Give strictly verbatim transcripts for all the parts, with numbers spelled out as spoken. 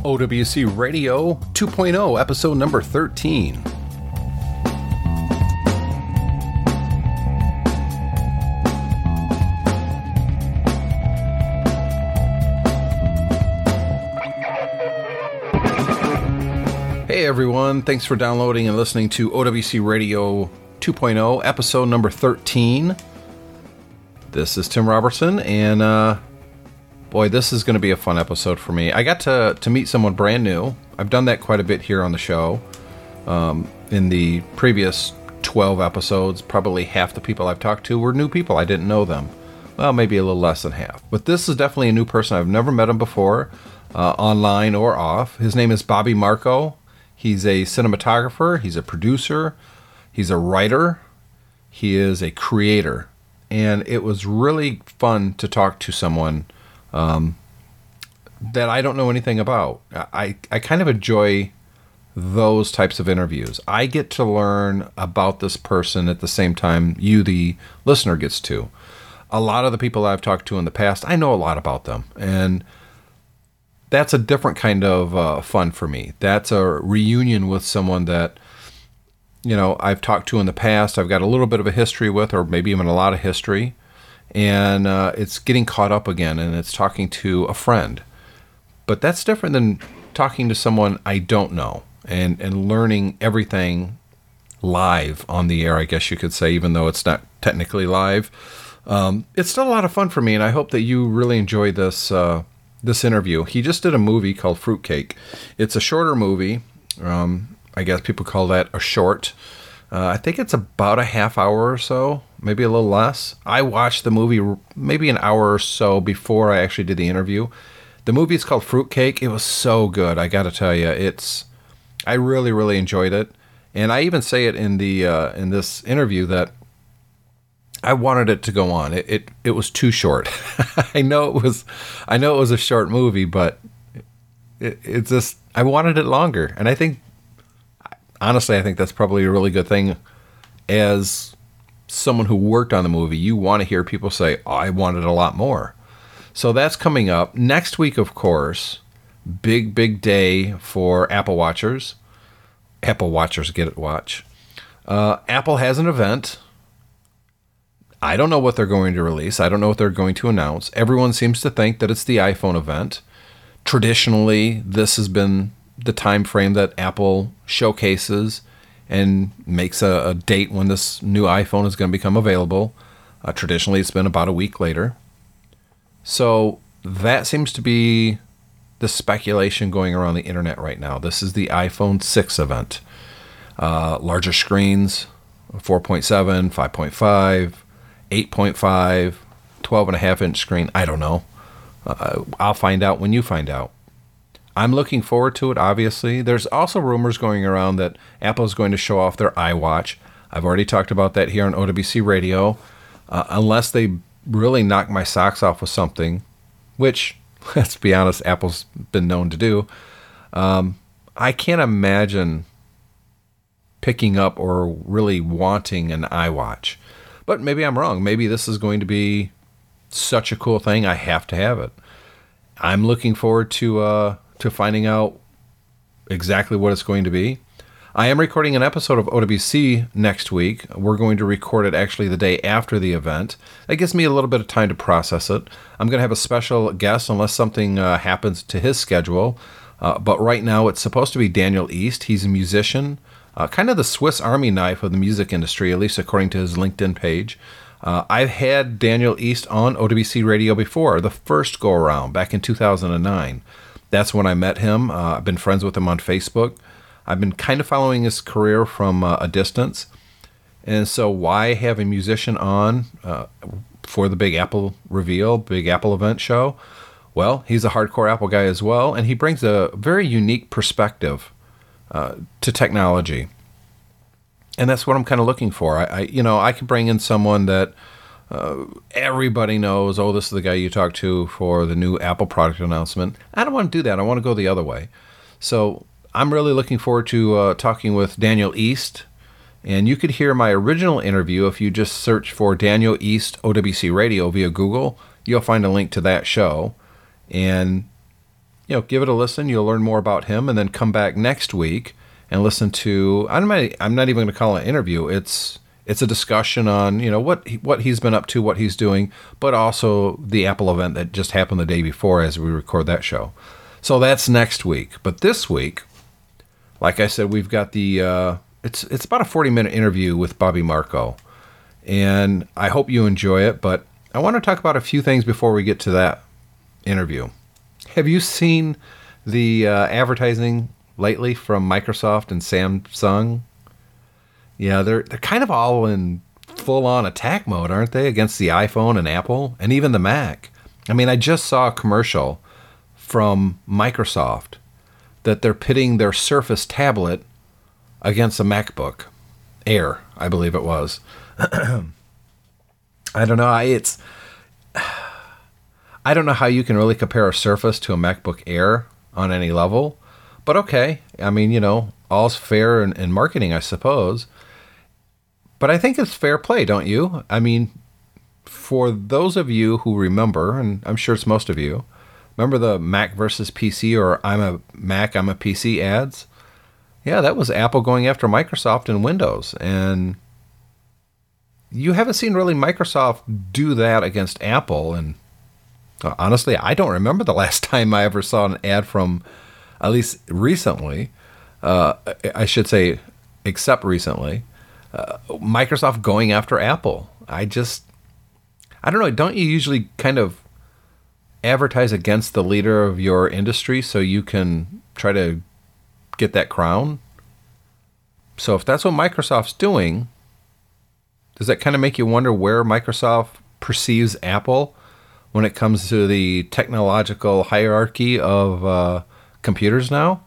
O W C Radio two point oh, episode number thirteen. Hey everyone, thanks for downloading and listening to O W C Radio two point oh, episode number thirteen. This is Tim Robertson, and uh, boy, this is going to be a fun episode for me. I got to, to meet someone brand new. I've done that quite a bit here on the show. Um, in the previous twelve episodes, probably half the people I've talked to were new people. I didn't know them. Well, maybe a little less than half. But this is definitely a new person. I've never met him before, uh, online or off. His name is Bobby Marco. He's a cinematographer. He's a producer. He's a writer. He is a creator. And it was really fun to talk to someone um, that I don't know anything about. I, I kind of enjoy those types of interviews. I get to learn about this person at the same time you, the listener, gets to. A lot of the people I've talked to in the past, I know a lot about them. And that's a different kind of uh, fun for me. That's a reunion with someone that, you know, I've talked to in the past. I've got a little bit of a history with, or maybe even a lot of history. And uh, it's getting caught up again, and it's talking to a friend. But that's different than talking to someone I don't know and, and learning everything live on the air, I guess you could say, even though it's not technically live. Um, it's still a lot of fun for me, and I hope that you really enjoy this uh, this interview. He just did a movie called Fruitcake. It's a shorter movie. Um, I guess people call that a short. Uh, I think it's about a half hour or so, maybe a little less. I watched the movie maybe an hour or so before I actually did the interview. The movie is called Fruitcake. It was so good, I got to tell you. It's I really, really enjoyed it. And I even say it in the uh, in this interview that I wanted it to go on. It it, it was too short. I know it was I know it was a short movie, but it, it's just I wanted it longer. And I think honestly, I think that's probably a really good thing. As someone who worked on the movie, you want to hear people say, oh, I wanted a lot more. So that's coming up. Next week, of course, big, big day for Apple Watchers. Apple Watchers, get it, watch. Uh, Apple has an event. I don't know what they're going to release. I don't know what they're going to announce. Everyone seems to think that it's the iPhone event. Traditionally, this has been the time frame that Apple showcases and makes a, a date when this new iPhone is going to become available. Uh, traditionally, it's been about a week later. So that seems to be the speculation going around the internet right now. This is the iPhone six event. Uh, larger screens, four point seven, five point five, eight point five, twelve and a half inch screen. I don't know. Uh, I'll find out when you find out. I'm looking forward to it, obviously. There's also rumors going around that Apple is going to show off their iWatch. I've already talked about that here on O W C Radio. Uh, unless they really knock my socks off with something, which, let's be honest, Apple's been known to do, um, I can't imagine picking up or really wanting an iWatch. But maybe I'm wrong. Maybe this is going to be such a cool thing, I have to have it. I'm looking forward to... Uh, to finding out exactly what it's going to be. I am recording an episode of O W C next week. We're going to record it actually the day after the event. That gives me a little bit of time to process it. I'm going to have a special guest unless something uh, happens to his schedule. Uh, but right now it's supposed to be Daniel East. He's a musician, uh, kind of the Swiss Army knife of the music industry, at least according to his LinkedIn page. Uh, I've had Daniel East on O W C Radio before, the first go-around back in two thousand nine. That's when I met him. Uh, I've been friends with him on Facebook. I've been kind of following his career from uh, a distance. And so why have a musician on uh, for the Big Apple reveal, Big Apple event show? Well, he's a hardcore Apple guy as well, and he brings a very unique perspective uh, to technology. And that's what I'm kind of looking for. I, I you know, I can bring in someone that Uh, everybody knows, oh, this is the guy you talk to for the new Apple product announcement. I don't want to do that. I want to go the other way. So I'm really looking forward to uh, talking with Daniel East. And you could hear my original interview if you just search for Daniel East O W C Radio via Google. You'll find a link to that show. And you know, give it a listen. You'll learn more about him, and then come back next week and listen to. I'm not. I'm not even going to call it an interview. It's it's a discussion on, you know, what he, what he's been up to, what he's doing, but also the Apple event that just happened the day before as we record that show. So that's next week. But this week, like I said, we've got the. Uh, it's it's about a forty minute interview with Bobby Marco, and I hope you enjoy it. But I want to talk about a few things before we get to that interview. Have you seen the uh, advertising lately from Microsoft and Samsung? Yeah, they're they're kind of all in full-on attack mode, aren't they, against the iPhone and Apple and even the Mac? I mean, I just saw a commercial from Microsoft that they're pitting their Surface tablet against a MacBook Air, I believe it was. I don't know. I, it's I don't know how you can really compare a Surface to a MacBook Air on any level, but okay. I mean, you know, all's fair in, in marketing, I suppose. But I think it's fair play, don't you? I mean, for those of you who remember, and I'm sure it's most of you, remember the Mac versus P C or I'm a Mac, I'm a P C ads? Yeah, that was Apple going after Microsoft and Windows. And you haven't seen really Microsoft do that against Apple. And honestly, I don't remember the last time I ever saw an ad from, at least recently, uh, I should say, except recently, uh, Microsoft going after Apple. I just, I don't know, don't you usually kind of advertise against the leader of your industry so you can try to get that crown? So if that's what Microsoft's doing, does that kind of make you wonder where Microsoft perceives Apple when it comes to the technological hierarchy of uh, computers now?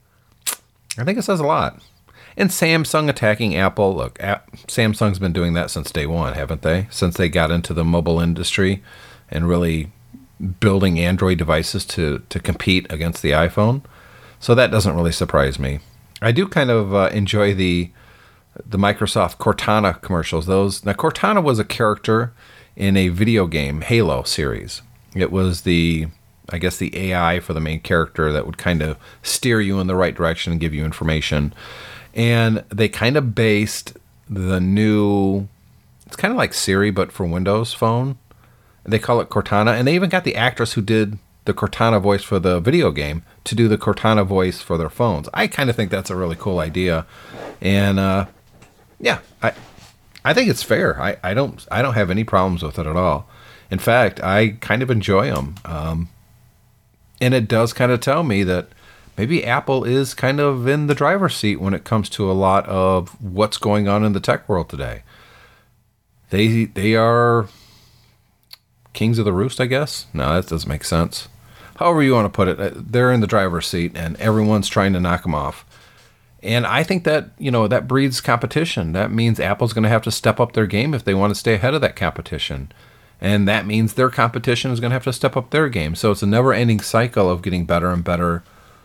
I think it says a lot. And Samsung attacking Apple. Look, A- Samsung's been doing that since day one, haven't they? Since they got into the mobile industry and really building Android devices to, to compete against the iPhone. So that doesn't really surprise me. I do kind of uh, enjoy the the Microsoft Cortana commercials. Those now Cortana was a character in a video game, Halo series. It was the, I guess, the A I for the main character that would kind of steer you in the right direction and give you information. And they kind of based the new, it's kind of like Siri, but for Windows Phone. They call it Cortana. And they even got the actress who did the Cortana voice for the video game to do the Cortana voice for their phones. I kind of think that's a really cool idea. And uh, yeah, I I think it's fair. I, I don't I don't have any problems with it at all. In fact, I kind of enjoy them. Um, and it does kind of tell me that maybe Apple is kind of in the driver's seat when it comes to a lot of what's going on in the tech world today. They they are kings of the roost, I guess. No, that doesn't make sense. However you want to put it, they're in the driver's seat and everyone's trying to knock them off. And I think that, you know, that breeds competition. That means Apple's going to have to step up their game if they want to stay ahead of that competition. And that means their competition is going to have to step up their game. So it's a never-ending cycle of getting better and better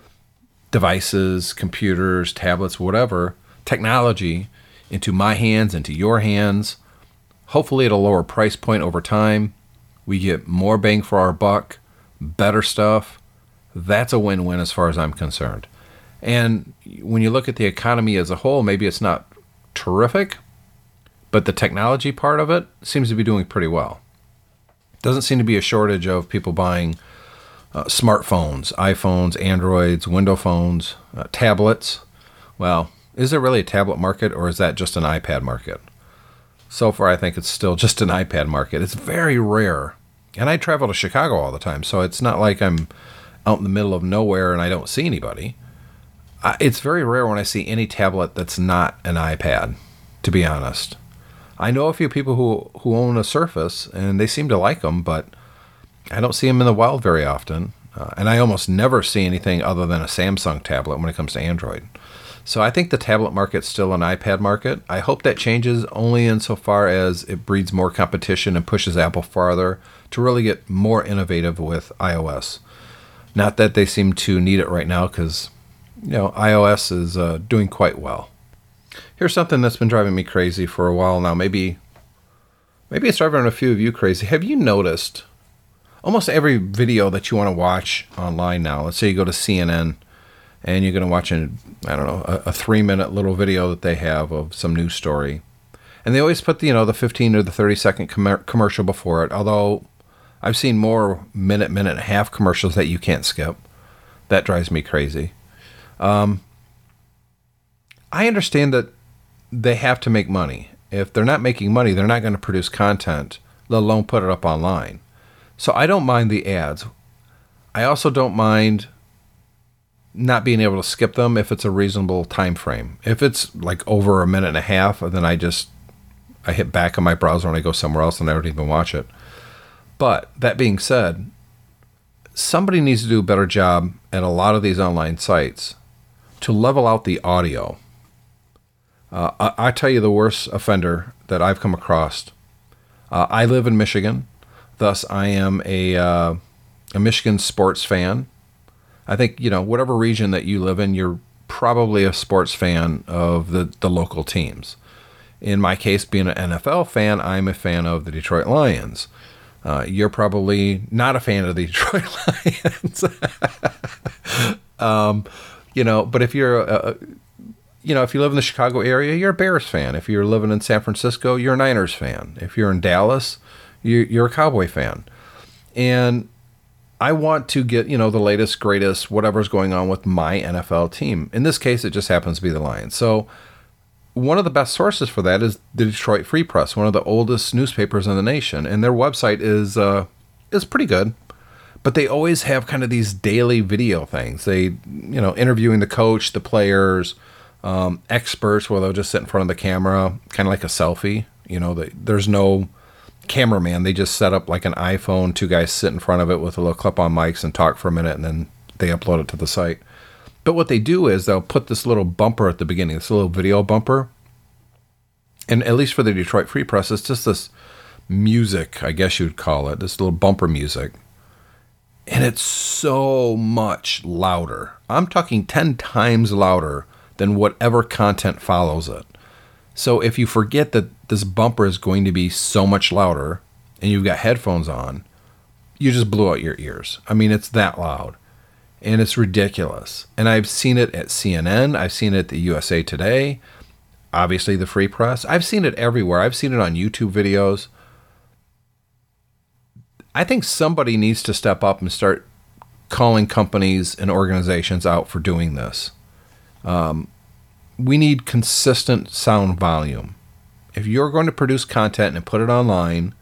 devices, computers, tablets, whatever, technology into my hands, into your hands, hopefully at a lower price point over time. We get more bang for our buck, better stuff. That's a win-win as far as I'm concerned. And when you look at the economy as a whole, maybe it's not terrific, but the technology part of it seems to be doing pretty well. Doesn't seem to be a shortage of people buying uh, smartphones, iPhones, Androids, Windows phones, uh, tablets. Well, is there really a tablet market, or is that just an iPad market? So far, I think it's still just an iPad market. It's very rare. And I travel to Chicago all the time, so it's not like I'm out in the middle of nowhere and I don't see anybody. Uh, it's very rare when I see any tablet that's not an iPad, to be honest. I know a few people who, who own a Surface, and they seem to like them, but I don't see them in the wild very often. Uh, and I almost never see anything other than a Samsung tablet when it comes to Android. So I think the tablet market's still an iPad market. I hope that changes only insofar as it breeds more competition and pushes Apple farther to really get more innovative with iOS. Not that they seem to need it right now, because, you know, iOS is uh, doing quite well. Here's something that's been driving me crazy for a while now. Maybe, maybe it's driving a few of you crazy. Have you noticed almost every video that you want to watch online now. Let's say you go to C N N and you're going to watch an, I don't know, a, a three minute little video that they have of some news story. And they always put the, you know, the fifteen or the thirty second com- commercial before it. Although I've seen more minute, minute and a half commercials that you can't skip. That drives me crazy. Um, I understand that they have to make money. If they're not making money, they're not going to produce content, let alone put it up online. So I don't mind the ads. I also don't mind not being able to skip them if it's a reasonable time frame. If it's like over a minute and a half, then I just I hit back on my browser and I go somewhere else and I don't even watch it. But that being said, somebody needs to do a better job at a lot of these online sites to level out the audio. Uh, I, I tell you the worst offender that I've come across. Uh, I live in Michigan, thus I am a uh, a Michigan sports fan. I think, you know, whatever region that you live in, you're probably a sports fan of the, the local teams. In my case, being an N F L fan, I'm a fan of the Detroit Lions. Uh, you're probably not a fan of the Detroit Lions. um, you know, but if you're, a, you know, if you live in the Chicago area, you're a Bears fan. If you're living in San Francisco, you're a Niners fan. If you're in Dallas, you, you're a Cowboy fan. And I want to get, you know, the latest, greatest, whatever's going on with my N F L team. In this case, it just happens to be the Lions. So one of the best sources for that is the Detroit Free Press, one of the oldest newspapers in the nation. And their website is uh, is pretty good. But they always have kind of these daily video things. They, you know, interviewing the coach, the players, um, experts, where they'll just sit in front of the camera, kind of like a selfie. You know, they, there's no cameraman. They just set up like an iPhone, two guys sit in front of it with a little clip-on mics and talk for a minute, and then they upload it to the site. But what they do is they'll put this little bumper at the beginning, this little video bumper. And at least for the Detroit Free Press, it's just this music, I guess you'd call it, this little bumper music. And it's so much louder. I'm talking ten times louder than whatever content follows it. So if you forget that this bumper is going to be so much louder and you've got headphones on, you just blew out your ears. I mean, it's that loud. And it's ridiculous. And I've seen it at C N N. I've seen it at the U S A Today. Obviously, the Free Press. I've seen it everywhere. I've seen it on YouTube videos. I think somebody needs to step up and start calling companies and organizations out for doing this. Um, we need consistent sound volume. If you're going to produce content and put it online,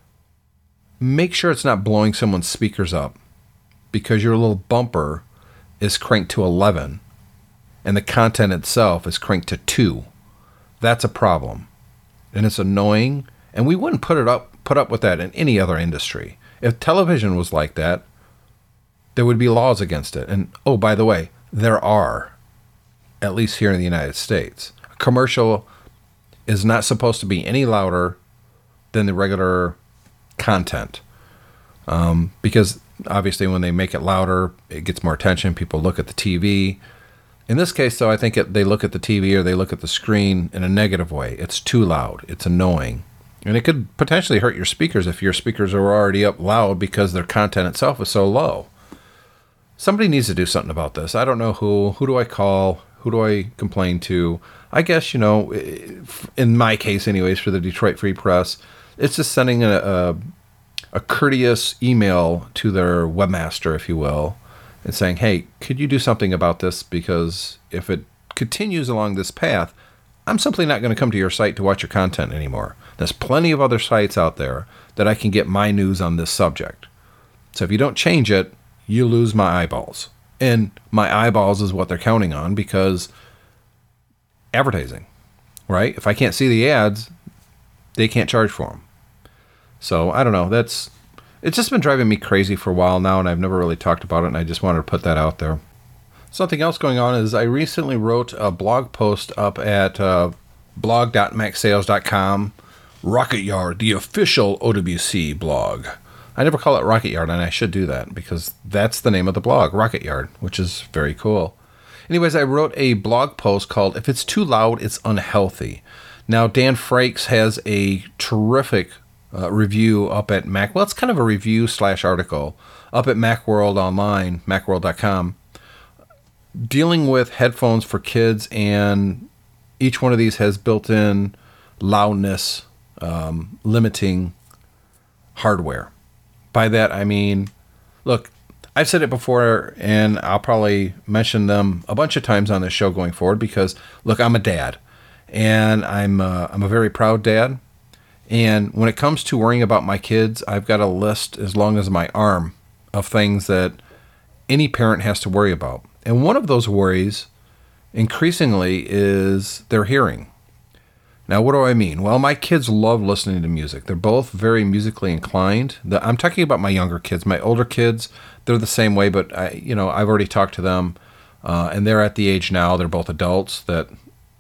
make sure it's not blowing someone's speakers up, because your little bumper is cranked to eleven and the content itself is cranked to two. That's a problem. And it's annoying. And we wouldn't put it up put up with that in any other industry. If television was like that, there would be laws against it. And oh, by the way, there are, at least here in the United States. A commercial is not supposed to be any louder than the regular content. Um, because obviously when they make it louder, it gets more attention. People look at the T V. In this case, though, I think it, they look at the T V or they look at the screen in a negative way. It's too loud. It's annoying. And it could potentially hurt your speakers if your speakers are already up loud because their content itself is so low. Somebody needs to do something about this. I don't know who. Who do I call? Who do I complain to? I guess, you know, in my case anyways, for the Detroit Free Press, it's just sending a, a, a courteous email to their webmaster, if you will, and saying, hey, could you do something about this? Because if it continues along this path, I'm simply not going to come to your site to watch your content anymore. There's plenty of other sites out there that I can get my news on this subject. So if you don't change it, you lose my eyeballs. And my eyeballs is what they're counting on, because advertising, right? If I can't see the ads, they can't charge for them. So I don't know. That's it's just been driving me crazy for a while now, and I've never really talked about it, and I just wanted to put that out there. Something else going on is I recently wrote a blog post up at uh, blog dot max sales dot com, Rocket Yard, the official O W C blog. I never call it Rocket Yard, and I should do that because that's the name of the blog, Rocket Yard, which is very cool. Anyways, I wrote a blog post called If It's Too Loud, It's Unhealthy. Now, Dan Frakes has a terrific uh, review up at Mac. Well, it's kind of a review slash article up at Macworld Online, macworld dot com, dealing with headphones for kids, and each one of these has built-in loudness um, limiting hardware. By that, I mean, look, I've said it before, and I'll probably mention them a bunch of times on this show going forward because, look, I'm a dad, and I'm uh, I'm a very proud dad. And when it comes to worrying about my kids, I've got a list as long as my arm of things that any parent has to worry about. And one of those worries, increasingly, is their hearing. Now, what do I mean? Well, my kids love listening to music. They're both very musically inclined. The, I'm talking about my younger kids. My older kids, they're the same way, but I, you know, I've already talked to them, uh, and they're at the age now, they're both adults, that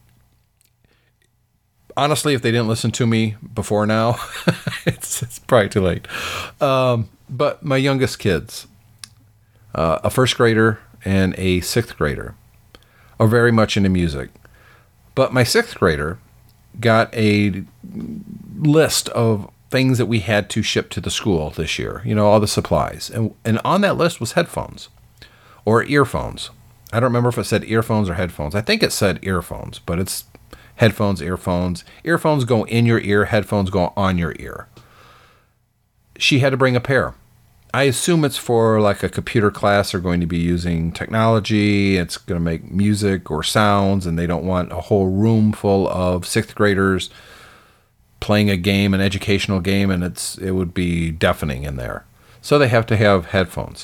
honestly, if they didn't listen to me before now, it's, it's probably too late. Um, but my youngest kids, uh, a first grader and a sixth grader, are very much into music. But my sixth grader got a list of things that we had to ship to the school this year, you know, all the supplies. And, and on that list was headphones or earphones. I don't remember if it said earphones or headphones. I think it said earphones, but it's headphones, earphones. Earphones go in your ear, headphones go on your ear. She had to bring a pair. I assume it's for like a computer class. They're going to be using technology. It's going to make music or sounds, and they don't want a whole room full of sixth graders playing a game, an educational game, and it's it would be deafening in there. So they have to have headphones.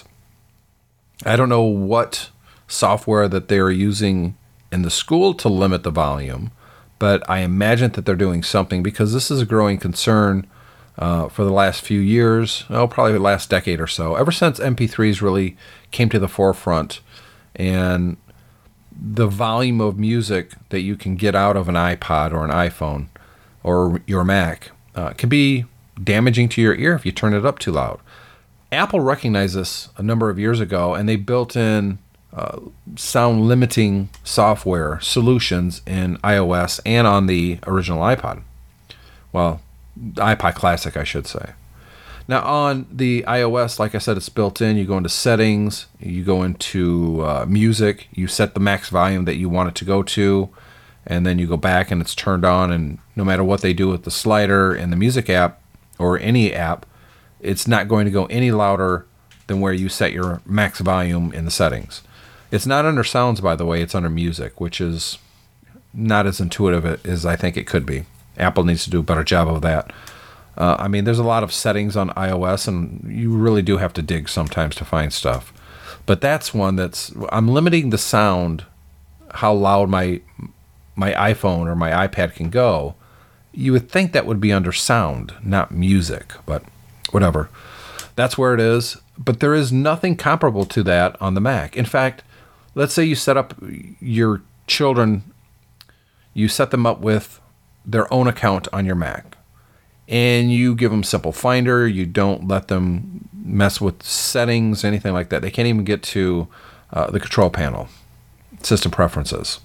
I don't know what software that they're using in the school to limit the volume, but I imagine that they're doing something because this is a growing concern Uh, for the last few years, oh, probably the last decade or so, ever since M P threes really came to the forefront, and the volume of music that you can get out of an iPod or an iPhone or your Mac uh, can be damaging to your ear if you turn it up too loud. Apple recognized this a number of years ago, and they built in uh, sound limiting software solutions in iOS and on the original iPod. Well, iPod Classic, I should say. Now, on the iOS, like I said, it's built in. You go into settings, you go into uh, music, you set the max volume that you want it to go to, and then you go back and it's turned on, and no matter what they do with the slider in the music app or any app, it's not going to go any louder than where you set your max volume in the settings. It's not under sounds, by the way, it's under music, which is not as intuitive as I think it could be. Apple needs to do a better job of that. Uh, I mean, there's a lot of settings on iOS, and you really do have to dig sometimes to find stuff. But that's one that's, I'm limiting the sound, how loud my my iPhone or my iPad can go. You would think that would be under sound, not music, but whatever. That's where it is. But there is nothing comparable to that on the Mac. In fact, let's say you set up your children, you set them up with their own account on your Mac, and you give them Simple Finder. You don't let them mess with settings, anything like that. They can't even get to uh, the control panel, system preferences.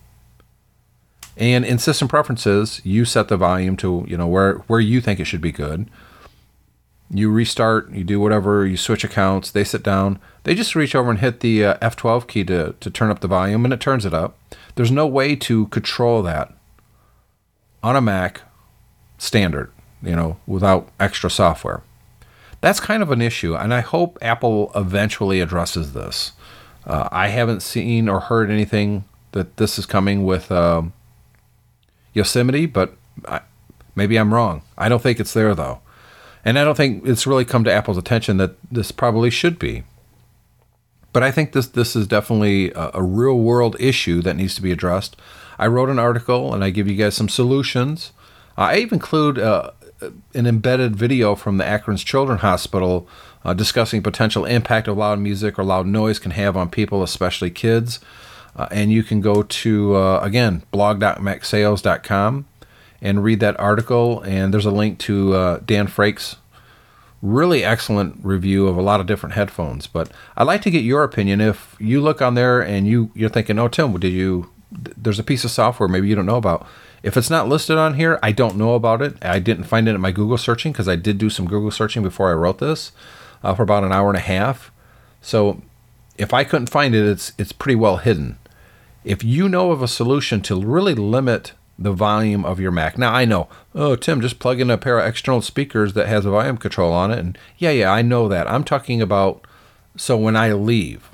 And in system preferences, you set the volume to, you know, where, where you think it should be good. You restart, you do whatever, you switch accounts, they sit down. They just reach over and hit the uh, F twelve key to, to turn up the volume, and it turns it up. There's no way to control that on a Mac standard, you know, without extra software. That's kind of an issue, and I hope Apple eventually addresses this. Uh, I haven't seen or heard anything that this is coming with um, Yosemite, but I, maybe I'm wrong. I don't think it's there, though. And I don't think it's really come to Apple's attention that this probably should be. But I think this this is definitely a, a real-world issue that needs to be addressed. I wrote an article, and I give you guys some solutions. Uh, I even include uh, an embedded video from the Akron's Children's Hospital uh, discussing potential impact of loud music or loud noise can have on people, especially kids. Uh, and you can go to, uh, again, blog dot mac sales dot com and read that article. And there's a link to uh, Dan Frake's really excellent review of a lot of different headphones. But I'd like to get your opinion. If you look on there and you, you're thinking, oh, Tim, did you... there's a piece of software maybe you don't know about. If it's not listed on here, I don't know about it. I didn't find it in my Google searching because I did do some Google searching before I wrote this uh, for about an hour and a half. So if I couldn't find it, it's it's pretty well hidden. If you know of a solution to really limit the volume of your Mac. Now, I know, oh, Tim, just plug in a pair of external speakers that has a volume control on it. And yeah, yeah, I know that. I'm talking about, so when I leave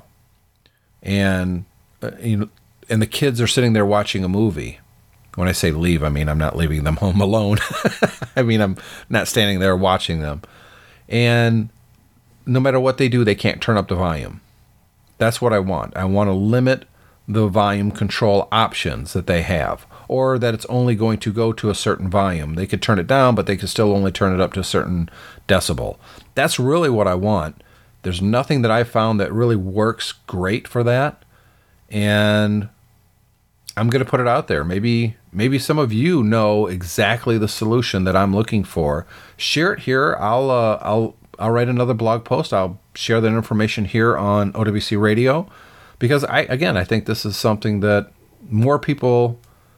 and, uh, you know, and the kids are sitting there watching a movie. When I say leave, I mean I'm not leaving them home alone. I mean, I'm not standing there watching them. And no matter what they do, they can't turn up the volume. That's what I want. I want to limit the volume control options that they have, or that it's only going to go to a certain volume. They could turn it down, but they could still only turn it up to a certain decibel. That's really what I want. There's nothing that I've found that really works great for that. And I'm going to put it out there. Maybe maybe some of you know exactly the solution that I'm looking for. Share it here. I'll uh, I'll I'll write another blog post. I'll share that information here on O W C Radio, because I again I think this is something that more people,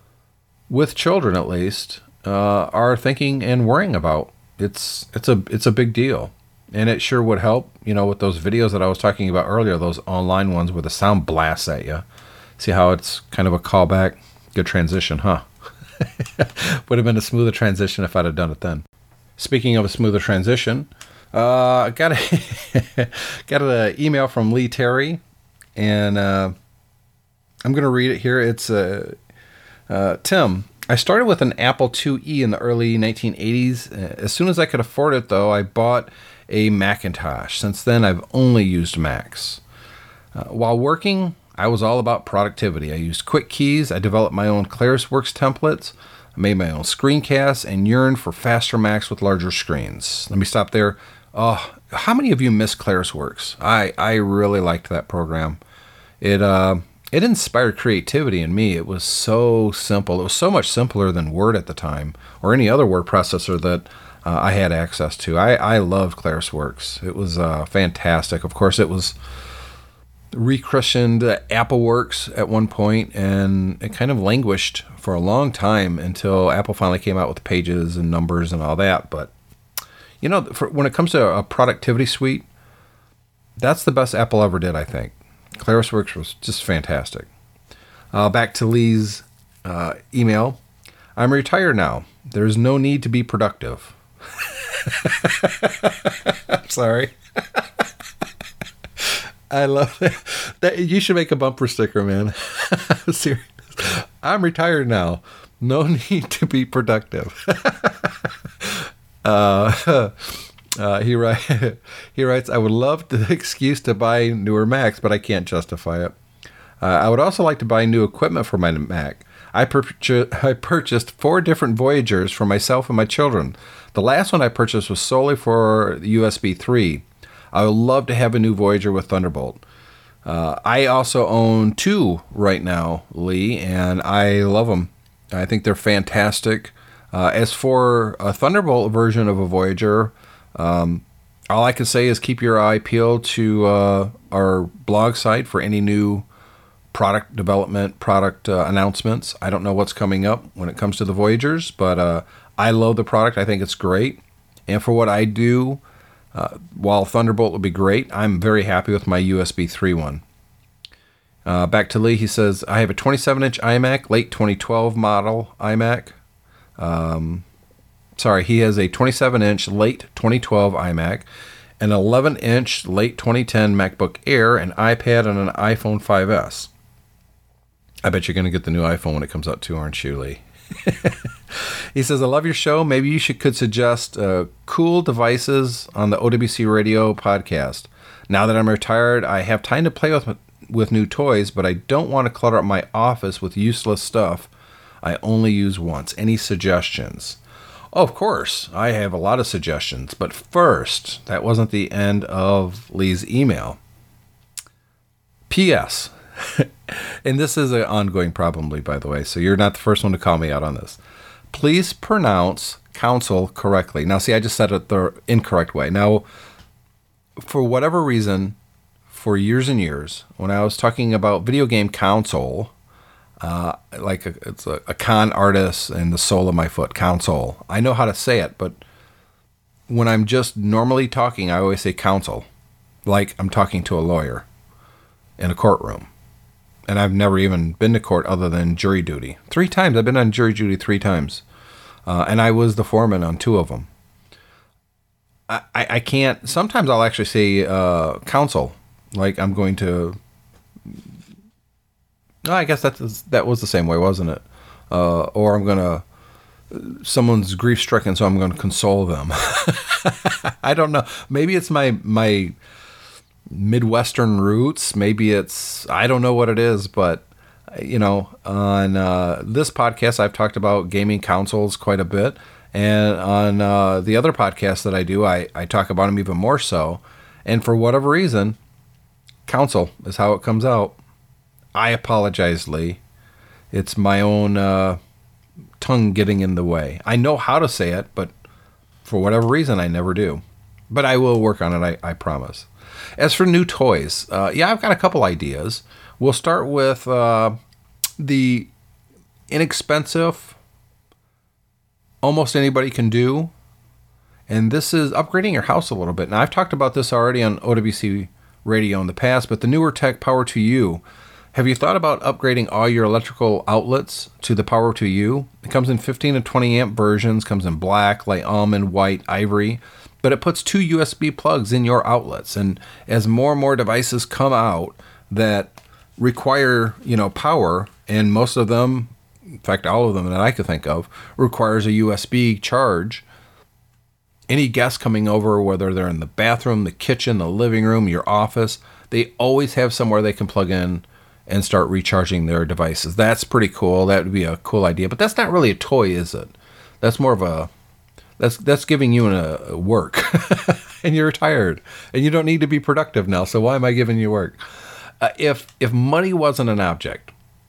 with children at least, uh, are thinking and worrying about. It's it's a it's a big deal, and it sure would help. You know, with those videos that I was talking about earlier, those online ones where the sound blasts at you. See how it's kind of a callback? Good transition, huh? Would have been a smoother transition if I'd have done it then. Speaking of a smoother transition, uh, I got a got an email from Lee Terry, and uh, I'm going to read it here. It's uh, uh, Tim. I started with an Apple two E in the early nineteen eighties. As soon as I could afford it, though, I bought a Macintosh. Since then, I've only used Macs. Uh, while working, I was all about productivity. I used quick keys. I developed my own ClarisWorks templates. I made my own screencasts and yearned for faster Macs with larger screens. Let me stop there. Oh, how many of you miss ClarisWorks? I, I really liked that program. It uh it inspired creativity in me. It was so simple. It was so much simpler than Word at the time, or any other word processor that uh, I had access to. I, I loved ClarisWorks. It was uh, fantastic. Of course, it was rechristened AppleWorks at one point, and it kind of languished for a long time until Apple finally came out with Pages and Numbers and all that. But you know, for, when it comes to a productivity suite, that's the best Apple ever did, I think. ClarisWorks was just fantastic. Uh, back to Lee's uh, email. I'm retired now. There's no need to be productive. I'm sorry. I love that. that. You should make a bumper sticker, man. I'm serious. I'm retired now. No need to be productive. uh, uh, he, write, he writes, I would love the excuse to buy newer Macs, but I can't justify it. Uh, I would also like to buy new equipment for my Mac. I, purchased, I purchased four different Voyagers for myself and my children. The last one I purchased was solely for the U S B three. I would love to have a new Voyager with Thunderbolt. Uh, I also own two right now, Lee, and I love them. I think they're fantastic. Uh, as for a Thunderbolt version of a Voyager, um, all I can say is keep your eye peeled to uh, our blog site for any new product development, product uh, announcements. I don't know what's coming up when it comes to the Voyagers, but uh, I love the product. I think it's great. And for what I do, Uh, while Thunderbolt would be great, I'm very happy with my U S B three one. Uh, back to Lee, he says, I have a twenty-seven inch iMac, late twenty twelve model iMac. Um, sorry, he has a twenty-seven inch late twenty twelve iMac, an eleven inch late twenty ten MacBook Air, an iPad, and an iPhone five S. I bet you're going to get the new iPhone when it comes out too, aren't you, Lee? He says, I love your show. Maybe you should could suggest uh, cool devices on the O W C Radio podcast. Now that I'm retired, I have time to play with with new toys, but I don't want to clutter up my office with useless stuff I only use once. Any suggestions? Oh, of course, I have a lot of suggestions. But first, that wasn't the end of Lee's email. P S And this is an ongoing problem, Lee, by the way, so you're not the first one to call me out on this. Please pronounce console correctly. Now, see, I just said it the incorrect way. Now, for whatever reason, for years and years, when I was talking about video game console, Uh, like a, it's a, a con artist and the sole of my foot, counsel. I know how to say it, but when I'm just normally talking, I always say counsel, like I'm talking to a lawyer in a courtroom. And I've never even been to court other than jury duty. Three times. I've been on jury duty three times. Uh, and I was the foreman on two of them. I, I, I can't, sometimes I'll actually say uh, counsel, like I'm going to, oh, I guess that's, that was the same way, wasn't it? Uh, or I'm going to, someone's grief-stricken, so I'm going to console them. I don't know. Maybe it's my my Midwestern roots. Maybe it's, I don't know what it is, but, you know, on uh, this podcast, I've talked about gaming consoles quite a bit. And on uh, the other podcasts that I do, I, I talk about them even more so. And for whatever reason, counsel is how it comes out. I apologize, Lee. It's my own uh, tongue getting in the way. I know how to say it, but for whatever reason, I never do. But I will work on it, I, I promise. As for new toys, uh, yeah, I've got a couple ideas. We'll start with uh, the inexpensive, almost anybody can do. And this is upgrading your house a little bit. Now, I've talked about this already on O W C Radio in the past, but the newer tech Power to You. Have you thought about upgrading all your electrical outlets to the Power to You? It comes in fifteen and twenty amp versions, comes in black, light almond, white, ivory, but it puts two U S B plugs in your outlets. And as more and more devices come out that require, you know, power, and most of them, in fact, all of them that I could think of, requires a U S B charge. Any guests coming over, whether they're in the bathroom, the kitchen, the living room, your office, they always have somewhere they can plug in and start recharging their devices. That's pretty cool. That would be a cool idea. But that's not really a toy, is it? That's more of a, that's that's giving you a, a work. And you're retired. And you don't need to be productive now, so why am I giving you work? Uh, if if money wasn't an object,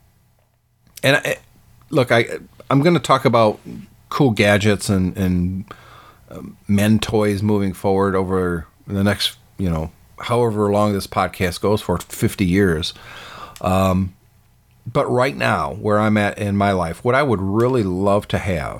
and I, look, I, I'm going to talk about cool gadgets and, and um, men toys moving forward over the next, you know, however long this podcast goes for, fifty years. Um, but right now, where I'm at in my life, what I would really love to have,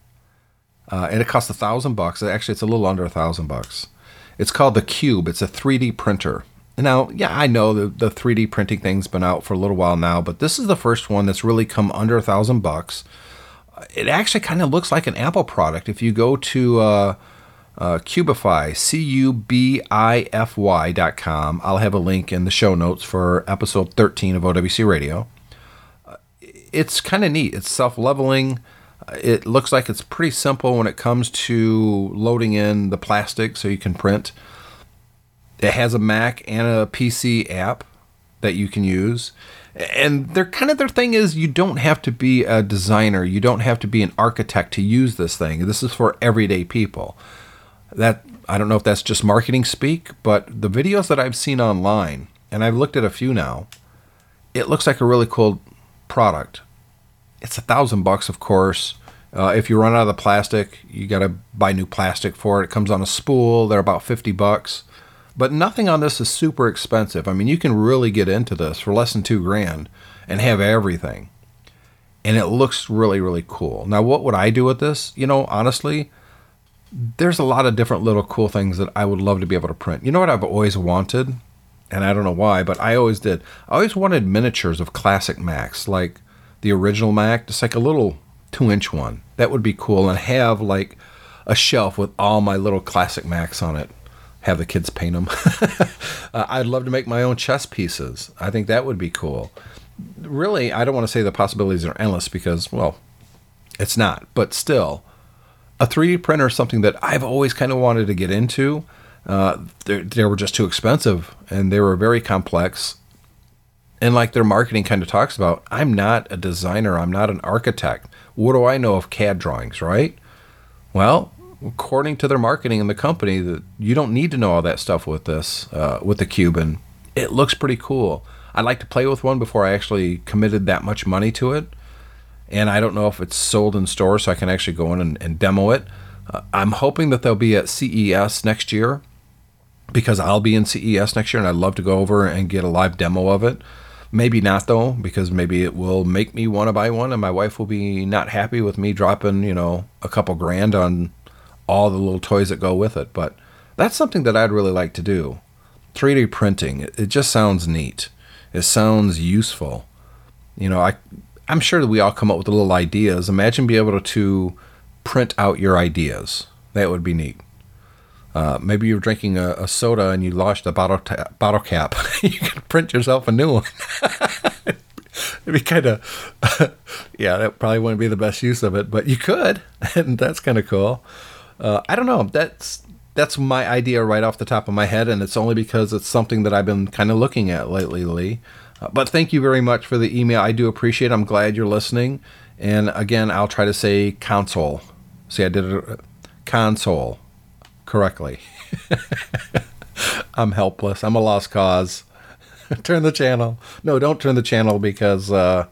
uh, and it costs a thousand bucks. Actually, it's a little under a thousand bucks. It's called the Cube. It's a three D printer. Now, yeah, I know the, the three D printing thing's been out for a little while now, but this is the first one that's really come under a thousand bucks. It actually kind of looks like an Apple product. If you go to uh, uh, Cubify, C U B I F Y dot com, I'll have a link in the show notes for episode thirteen of O W C Radio. Uh, it's kind of neat. It's self-leveling. It looks like it's pretty simple when it comes to loading in the plastic so you can print. It has a Mac and a P C app that you can use. And they're kind of their thing is you don't have to be a designer. You don't have to be an architect to use this thing. This is for everyday people. That I don't know if that's just marketing speak, but the videos that I've seen online, and I've looked at a few now, it looks like a really cool product. It's a thousand bucks, of course. Uh, if you run out of the plastic, you got to buy new plastic for it. It comes on a spool. They're about fifty bucks. But nothing on this is super expensive. I mean, you can really get into this for less than two grand and have everything. And it looks really, really cool. Now, what would I do with this? You know, honestly, there's a lot of different little cool things that I would love to be able to print. You know what I've always wanted? And I don't know why, but I always did. I always wanted miniatures of classic Macs, like the original Mac, just like a little two-inch one. That would be cool. And have like a shelf with all my little classic Macs on it. Have the kids paint them. uh, I'd love to make my own chess pieces. I think that would be cool. Really, I don't want to say the possibilities are endless because, well, it's not. But still, a three D printer is something that I've always kind of wanted to get into. Uh, they were just too expensive, and they were very complex. And like their marketing kind of talks about, I'm not a designer. I'm not an architect. What do I know of C A D drawings, right? Well, according to their marketing and the company, that you don't need to know all that stuff with this, uh, with the Cube, and it looks pretty cool. I'd like to play with one before I actually committed that much money to it, and I don't know if it's sold in stores, so I can actually go in and, and demo it. Uh, I'm hoping that they'll be at C E S next year, because I'll be in C E S next year, and I'd love to go over and get a live demo of it. Maybe not, though, because maybe it will make me want to buy one, and my wife will be not happy with me dropping, you know, a couple grand on all the little toys that go with it. But that's something that I'd really like to do. three D printing, it, it just sounds neat. It sounds useful. You know, I, I'm sure that we all come up with little ideas. Imagine being able to print out your ideas. That would be neat. Uh, maybe you're drinking a, a soda and you lost a bottle ta- bottle cap. You can print yourself a new one. It'd be kind of, yeah, that probably wouldn't be the best use of it, but you could, and that's kind of cool. Uh, I don't know. That's that's my idea right off the top of my head, and it's only because it's something that I've been kind of looking at lately, Lee. Uh, but thank you very much for the email. I do appreciate it. I'm glad you're listening. And again, I'll try to say console. See, I did it, console. Correctly. I'm helpless. I'm a lost cause. Turn the channel. No, don't turn the channel because uh,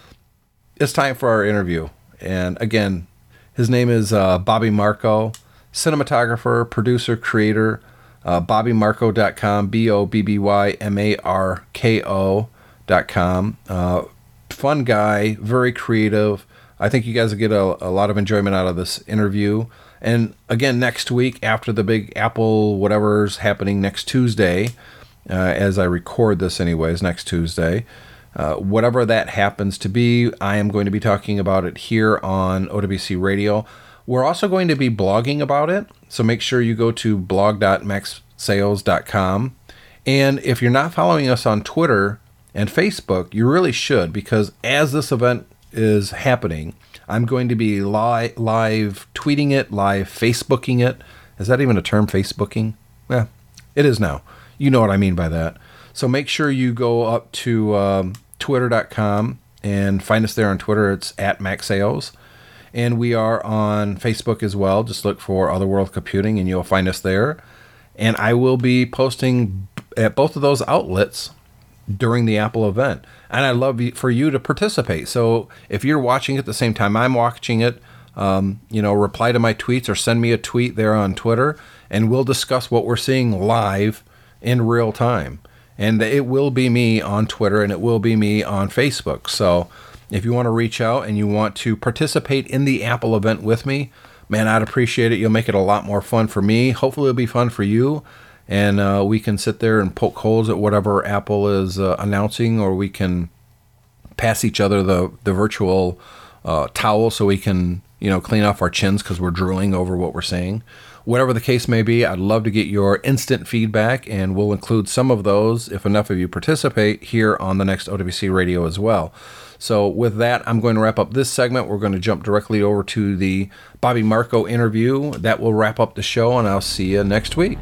it's time for our interview. And again, his name is uh, Bobby Marco, cinematographer, producer, creator, uh, bobby marco dot com, B O B B Y M A R K O dot com. Uh, fun guy, very creative. I think you guys will get a, a lot of enjoyment out of this interview. And again, next week, after the big Apple whatever's happening next Tuesday, uh, as I record this anyways, next Tuesday, uh, whatever that happens to be, I am going to be talking about it here on O W C Radio. We're also going to be blogging about it, so make sure you go to blog dot max sales dot com. And if you're not following us on Twitter and Facebook, you really should, because as this event is happening, I'm going to be li- live tweeting it, live Facebooking it. Is that even a term, Facebooking? Yeah, it is now. You know what I mean by that. So make sure you go up to um, twitter dot com and find us there on Twitter. It's at MaxSales. And we are on Facebook as well. Just look for Otherworld Computing and you'll find us there. And I will be posting at both of those outlets during the Apple event. And I'd love for you to participate. So if you're watching at the same time I'm watching it, um, you know, reply to my tweets or send me a tweet there on Twitter, and we'll discuss what we're seeing live in real time. And it will be me on Twitter and it will be me on Facebook. So if you want to reach out and you want to participate in the Apple event with me, man, I'd appreciate it. You'll make it a lot more fun for me. Hopefully it'll be fun for you. And uh, we can sit there and poke holes at whatever Apple is uh, announcing, or we can pass each other the, the virtual uh, towel so we can, you know, clean off our chins because we're drooling over what we're saying. Whatever the case may be, I'd love to get your instant feedback, and we'll include some of those, if enough of you participate, here on the next O W C Radio as well. So with that, I'm going to wrap up this segment. We're going to jump directly over to the Bobby Marco interview. That will wrap up the show, and I'll see you next week.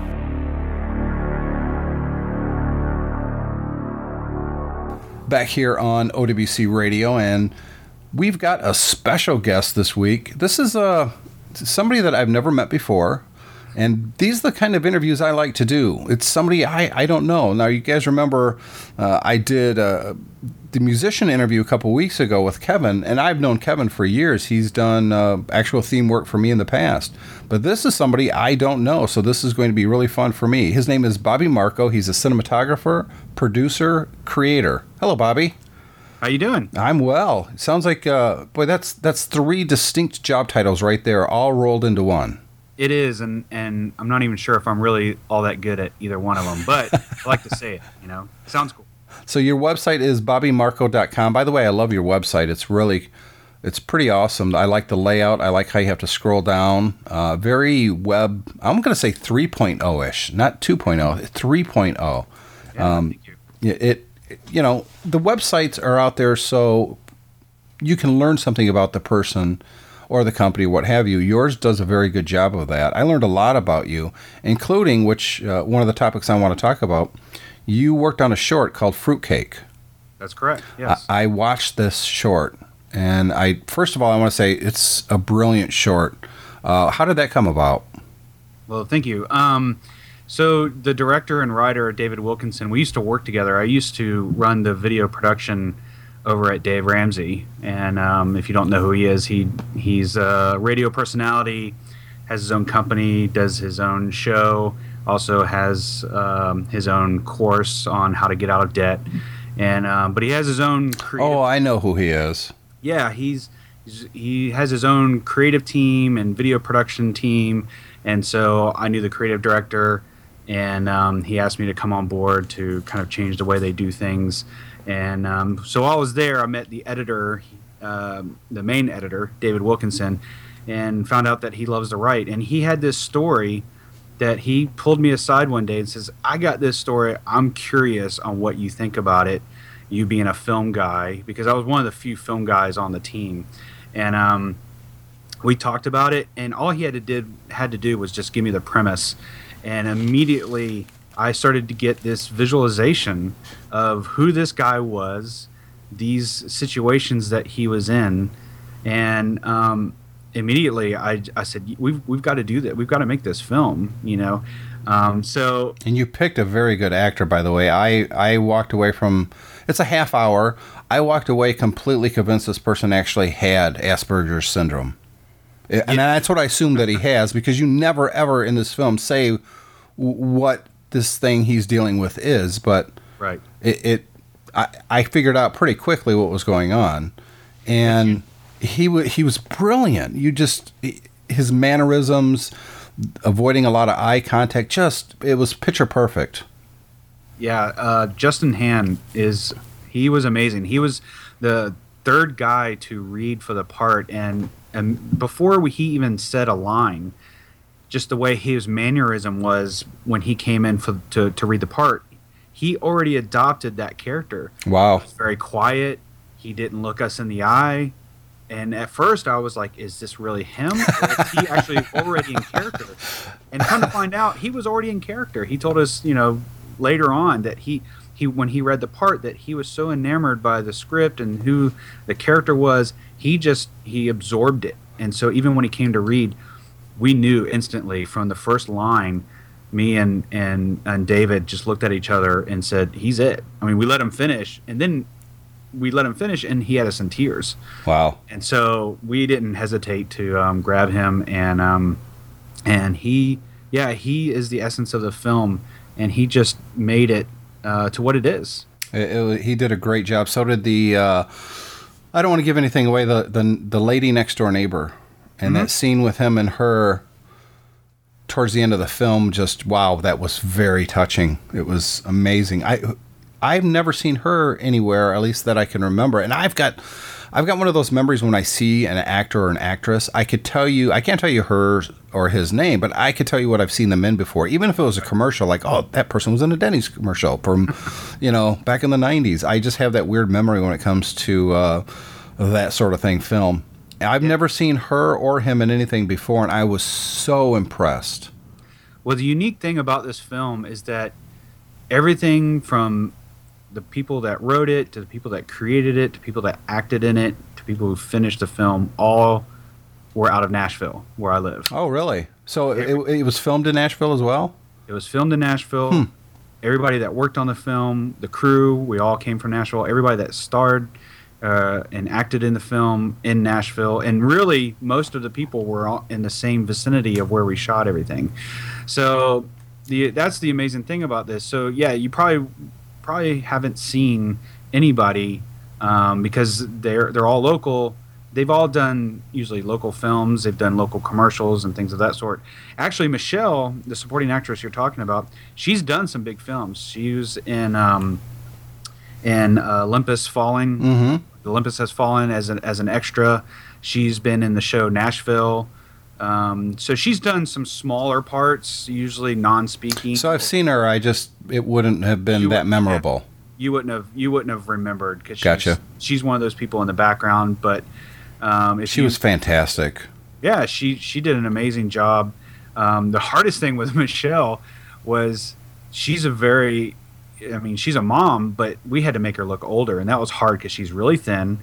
Back here on O W C Radio, and we've got a special guest this week. This is uh, somebody that I've never met before, and these are the kind of interviews I like to do. It's somebody I, I don't know. Now, you guys remember uh, I did uh, the musician interview a couple weeks ago with Kevin, and I've known Kevin for years. He's done uh, actual theme work for me in the past. But this is somebody I don't know, so this is going to be really fun for me. His name is Bobby Marco. He's a cinematographer, producer, creator. Hello, Bobby. How you doing? I'm well. It sounds like, uh, boy, that's that's three distinct job titles right there, all rolled into one. It is, and, and I'm not even sure if I'm really all that good at either one of them, but I like to say it, you know? Sounds cool. So your website is bobby marco dot com. By the way, I love your website. It's really, it's pretty awesome. I like the layout. I like how you have to scroll down. Uh, very web, I'm going to say three point oh-ish, not two point oh, three point oh. Yeah, um, thank you. It, it, you know, the websites are out there so you can learn something about the person or the company, what have you. Yours does a very good job of that. I learned a lot about you, including, which uh, one of the topics I want to talk about, you worked on a short called Fruitcake. That's correct, yes. I, I watched this short, and I first of all, I want to say it's a brilliant short. Uh, how did that come about? Well, thank you. Um, so the director and writer, David Wilkinson, we used to work together. I used to run the video production over at Dave Ramsey, and um, if you don't know who he is, he he's a radio personality, has his own company, does his own show, also has um, his own course on how to get out of debt, and um, but he has his own. Creative, Oh, I know who he is. Yeah, he's, he's he has his own creative team and video production team, and so I knew the creative director, and um, he asked me to come on board to kind of change the way they do things, and um, so while I was there, I met the editor, um, the main editor, David Wilkinson, and found out that he loves to write, and he had this story that he pulled me aside one day and says, I got this story. I'm curious on what you think about it, you being a film guy, because I was one of the few film guys on the team. And um, we talked about it, and all he had to, did, had to do was just give me the premise. And immediately I started to get this visualization of who this guy was, these situations that he was in, and um, immediately I, I said, we've we've got to do that. We've got to make this film, you know. Um, so And you picked a very good actor, by the way. I, I walked away from, it's a half hour. I walked away completely convinced this person actually had Asperger's syndrome. And yeah. That's what I assume that he has, because you never, ever in this film say w- what this thing he's dealing with is. But right. it, it I, I figured out pretty quickly what was going on. And he w- he was brilliant. You just, his mannerisms, avoiding a lot of eye contact, just, it was picture perfect. Yeah, uh, Justin Han is, he was amazing. He was the third guy to read for the part, and, and before we, he even said a line, just the way his mannerism was when he came in for, to, to read the part, he already adopted that character. Wow. He was very quiet. He didn't look us in the eye. And at first I was like, is this really him? Or is he actually already in character? And come to find out, he was already in character. He told us, you know, later on that he, he when he read the part, that he was so enamored by the script and who the character was, he just, he absorbed it. And so even when he came to read, we knew instantly from the first line, me and, and, and David just looked at each other and said, he's it. I mean, we let him finish, and then we let him finish, and he had us in tears. Wow. And so we didn't hesitate to um, grab him, and um, and he, yeah, he is the essence of the film, and he just made it uh, to what it is. It, it, he did a great job. So did the, uh, I don't want to give anything away, the, the, the lady next door neighbor. And Mm-hmm. that scene with him and her towards the end of the film, just, wow, that was very touching. It was amazing. I... I've never seen her anywhere, at least that I can remember. And I've got I've got one of those memories when I see an actor or an actress, I could tell you, I can't tell you her or his name, but I could tell you what I've seen them in before. Even if it was a commercial, like, oh, that person was in a Denny's commercial from, you know, back in the nineties. I just have that weird memory when it comes to uh, that sort of thing, film. I've yeah. never seen her or him in anything before, and I was so impressed. Well, the unique thing about this film is that everything from the people that wrote it, to the people that created it, to people that acted in it, to people who finished the film, all were out of Nashville, where I live. Oh, really? So it, it was filmed in Nashville as well? It was filmed in Nashville. Hmm. Everybody that worked on the film, the crew, we all came from Nashville. Everybody that starred uh, and acted in the film in Nashville. And really, most of the people were all in the same vicinity of where we shot everything. So the that's the amazing thing about this. So, yeah, you probably... probably haven't seen anybody um, because they're they're all local. They've all done usually local films. They've done local commercials and things of that sort. Actually, Michelle, the supporting actress you're talking about, she's done some big films. She was in um, in uh, Olympus Falling. Mm-hmm. Olympus Has Fallen as an as an extra. She's been in the show Nashville. Um, so she's done some smaller parts, usually non-speaking. So I've seen her. I just it wouldn't have been you that memorable. You wouldn't have you wouldn't have remembered because she's, gotcha. she's one of those people in the background. But um, if she you, was fantastic. Yeah, she she did an amazing job. Um, the hardest thing with Michelle was she's a very, I mean, she's a mom, but we had to make her look older, and that was hard because she's really thin,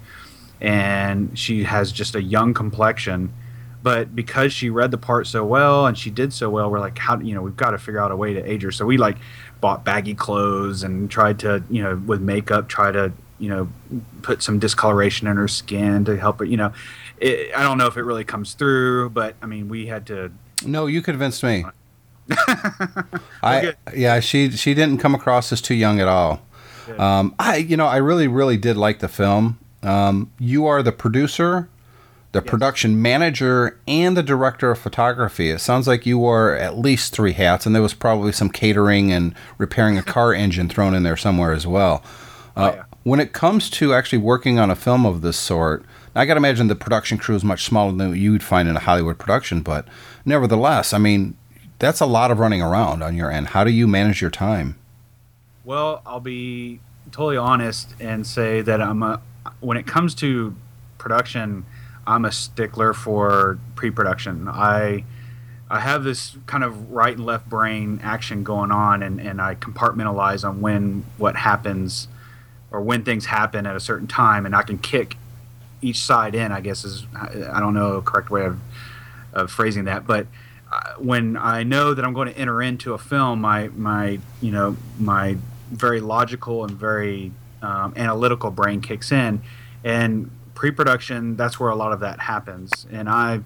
and she has just a young complexion. But because she read the part so well and she did so well, we're like, how, you know, we've got to figure out a way to age her. So we like bought baggy clothes and tried to, you know, with makeup, try to, you know, put some discoloration in her skin to help her. You know, it, I don't know if it really comes through, but I mean, we had to. No, you convinced me. I yeah, she she didn't come across as too young at all. Um, I, you know, I really, really did like the film. Um, you are the producer, the Yes. production manager, and the director of photography. It sounds like you wore at least three hats, and there was probably some catering and repairing a car engine thrown in there somewhere as well. Uh, Oh, yeah. When it comes to actually working on a film of this sort, I got to imagine the production crew is much smaller than you'd find in a Hollywood production, but nevertheless, I mean, that's a lot of running around on your end. How do you manage your time? Well, I'll be totally honest and say that I'm a, when it comes to production, I'm a stickler for pre-production. I I have this kind of right and left brain action going on, and, and I compartmentalize on when what happens or when things happen at a certain time, and I can kick each side in, I guess is, I don't know a correct way of, of phrasing that, but uh, when I know that I'm going to enter into a film, my, my you know, my very logical and very um, analytical brain kicks in, and pre-production, that's where a lot of that happens. And I,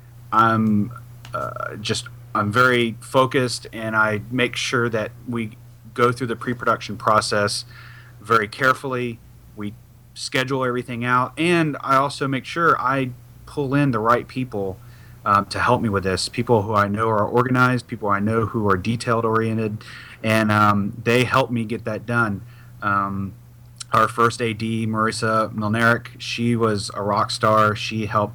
I'm uh, just, I'm very focused, and I make sure that we go through the pre-production process very carefully. We schedule everything out, and I also make sure I pull in the right people um, to help me with this. People who I know are organized, people I know who are detailed oriented, and um, they help me get that done. Um, our first A D, Marissa Milnerick, she was a rock star. She helped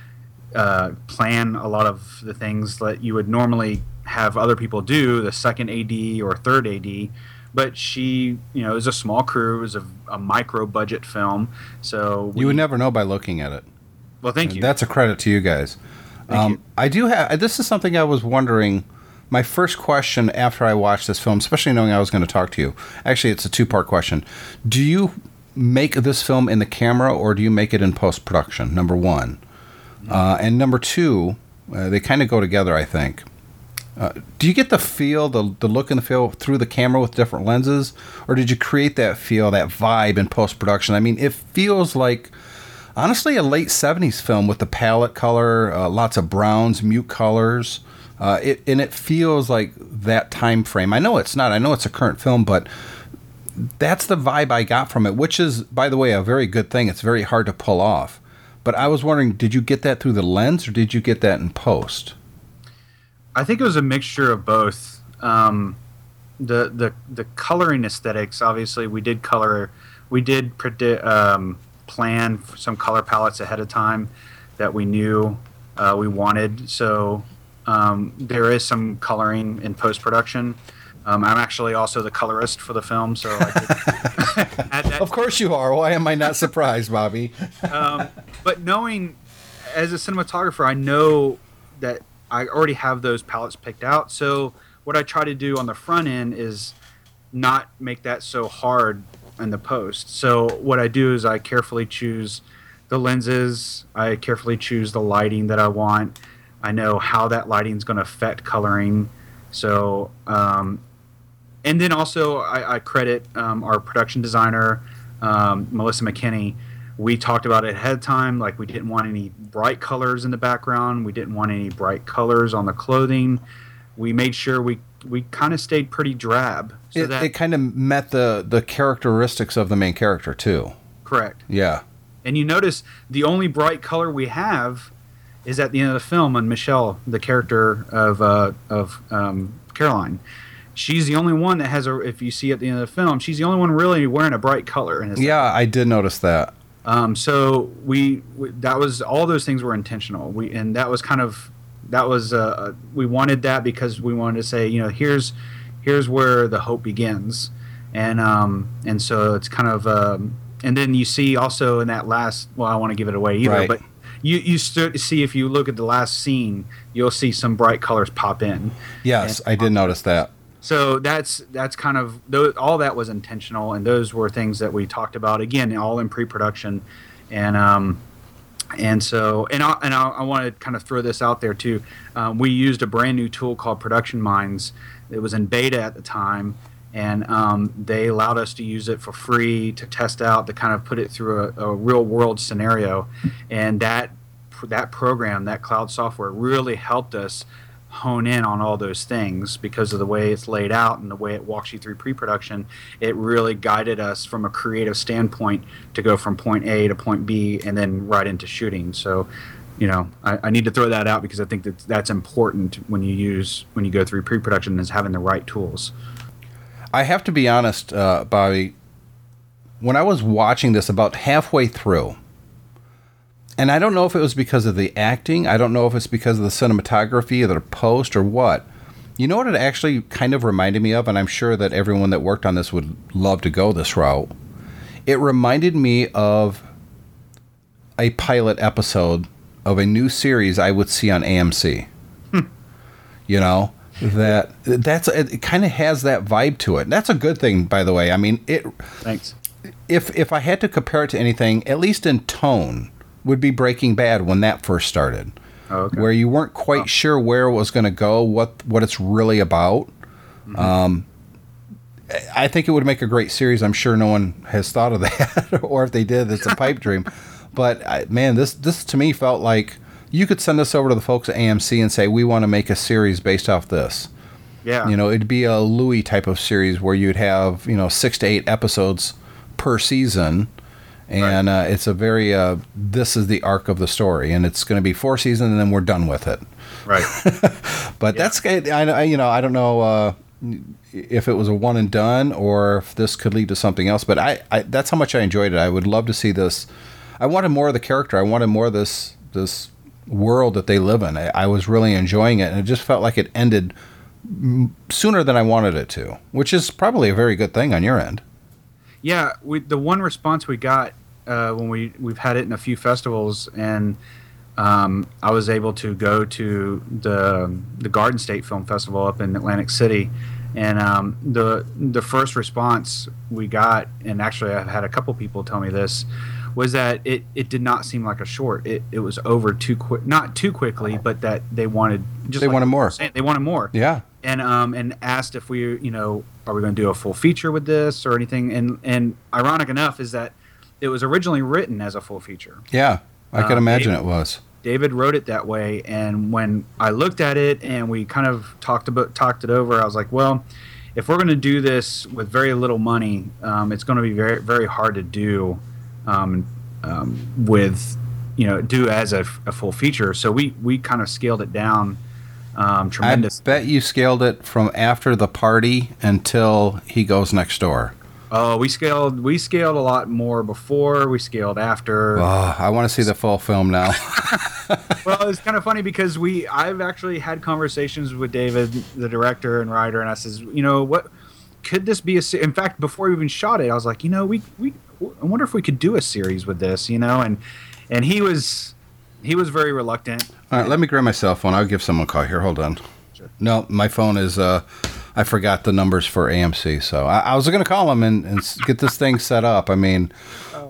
uh, plan a lot of the things that you would normally have other people do, the second A D or third A D. But she, you know, it was a small crew. It was a, a micro budget film. So we, You would never know by looking at it. Well, thank you. That's a credit to you guys. Thank Um, you. I do have. This is something I was wondering. My first question after I watched this film, especially knowing I was going to talk to you, actually, it's a two-part question. Do you make this film in the camera, or do you make it in post-production? Number one, uh, and number two, uh, they kind of go together, I think. Uh, do you get the feel, the the look and the feel through the camera with different lenses, or did you create that feel, that vibe in post-production? I mean, it feels like, honestly, a late seventies film with the palette color, uh, lots of browns, mute colors, uh, it, and it feels like that time frame. I know it's not. I know it's a current film, but that's the vibe I got from it, which is, by the way, a very good thing. It's very hard to pull off. But I was wondering, did you get that through the lens, or did you get that in post? I think it was a mixture of both. Um, the the the coloring aesthetics. Obviously, we did color. We did predict, um, plan for some color palettes ahead of time that we knew uh, we wanted. So um, there is some coloring in post production. Um, I'm actually also the colorist for the film, so I did add that. Of course you are. Why am I not surprised, Bobby? Um, but knowing, as a cinematographer, I know that I already have those palettes picked out. So what I try to do on the front end is not make that so hard in the post. So what I do is I carefully choose the lenses. I carefully choose the lighting that I want. I know how that lighting is going to affect coloring. So, um, and then also I, I credit um, our production designer, um, Melissa McKinney. We talked about it ahead of time. Like, we didn't want any bright colors in the background. We didn't want any bright colors on the clothing. We made sure we we kind of stayed pretty drab. So It, that it kind of met the, the characteristics of the main character, too. correct. Yeah. And you notice the only bright color we have is at the end of the film, and Michelle, the character of uh, of um, Caroline. She's the only one that has a. If you see at the end of the film, she's the only one really wearing a bright color. In Yeah, I did notice that. Um, so we, we that was all those things were intentional. We and that was kind of that was uh, we wanted that because we wanted to say, you know, here's here's where the hope begins, and um, and so it's kind of um, and then you see also in that last. Well, I don't want to give it away either, Right. but you you start to see if you look at the last scene, you'll see some bright colors pop in. Yes, And- I did notice that. So that's that's kind of those, all that was intentional, and those were things that we talked about again, all in pre-production, and um, and so and I and I, I want to kind of throw this out there too. Um, we used a brand new tool called Production Minds. It was in beta at the time, and um, they allowed us to use it for free to test out, to kind of put it through a, a real world scenario, and that that program, that cloud software, really helped us hone in on all those things because of the way it's laid out and the way it walks you through pre-production. It really guided us from a creative standpoint to go from point A to point B and then right into shooting. So, you know, I, I need to throw that out because I think that that's important when you use when you go through pre-production, is having the right tools. I have to be honest, uh, Bobby. When I was watching this about halfway through, and I don't know if it was because of the acting, I don't know if it's because of the cinematography or the post or what. You know what it actually kind of reminded me of, and I'm sure that everyone that worked on this would love to go this route. It reminded me of a pilot episode of a new series I would see on A M C. Hmm. You know, that that's it kind of has that vibe to it. That's a good thing, by the way. I mean, it. Thanks. If if I had to compare it to anything, at least in tone, would be Breaking Bad when that first started. Oh, okay. Where you weren't quite oh. sure where it was going to go, what what it's really about. Mm-hmm. Um, I think it would make a great series. I'm sure no one has thought of that, or if they did, it's a pipe dream. But I, man, this this to me felt like you could send this over to the folks at A M C and say, we want to make a series based off this. Yeah, you know, it'd be a Louis type of series where you'd have, you know, six to eight episodes per season. And right. uh, it's a very, uh, this is the arc of the story, and it's going to be four seasons, and then we're done with it. Right. But yeah. that's, I, I, you know, I don't know uh, if it was a one and done or if this could lead to something else. But I, I, that's how much I enjoyed it. I would love to see this. I wanted more of the character. I wanted more of this this world that they live in. I, I was really enjoying it, and it just felt like it ended sooner than I wanted it to, which is probably a very good thing on your end. Yeah, we, the one response we got uh, when we we've had it in a few festivals, and um, I was able to go to the the Garden State Film Festival up in Atlantic City, and um, the the first response we got, and actually I've had a couple people tell me this, was that it, it did not seem like a short. It it was over too quick, not too quickly, but that they wanted just they like wanted more. Saying, they wanted more. Yeah. And um and asked if we, you know, are we going to do a full feature with this or anything? And and ironic enough is that it was originally written as a full feature. Yeah, I could um, imagine David, it was. David wrote it that way, and when I looked at it and we kind of talked about talked it over, I was like, well, if we're going to do this with very little money, um, it's going to be very very hard to do um, um, with, you know, do as a, a full feature. So we we kind of scaled it down. Um, tremendous. I bet you scaled it from after the party until he goes next door. Oh, we scaled. We scaled a lot more before. We scaled after. Oh, I want to see the full film now. Well, it's kind of funny because we. I've actually had conversations with David, the director and writer, and I says, you know, what could this be a? Se-? In fact, before we even shot it, I was like, you know, we we. I wonder if we could do a series with this, you know, and and he was. He was very reluctant. All right, let me grab my cell phone. I'll give someone a call here. Hold on. Sure. No, my phone is, uh, I forgot the numbers for A M C, so I, I was going to call him and, and get this thing set up. I mean, oh.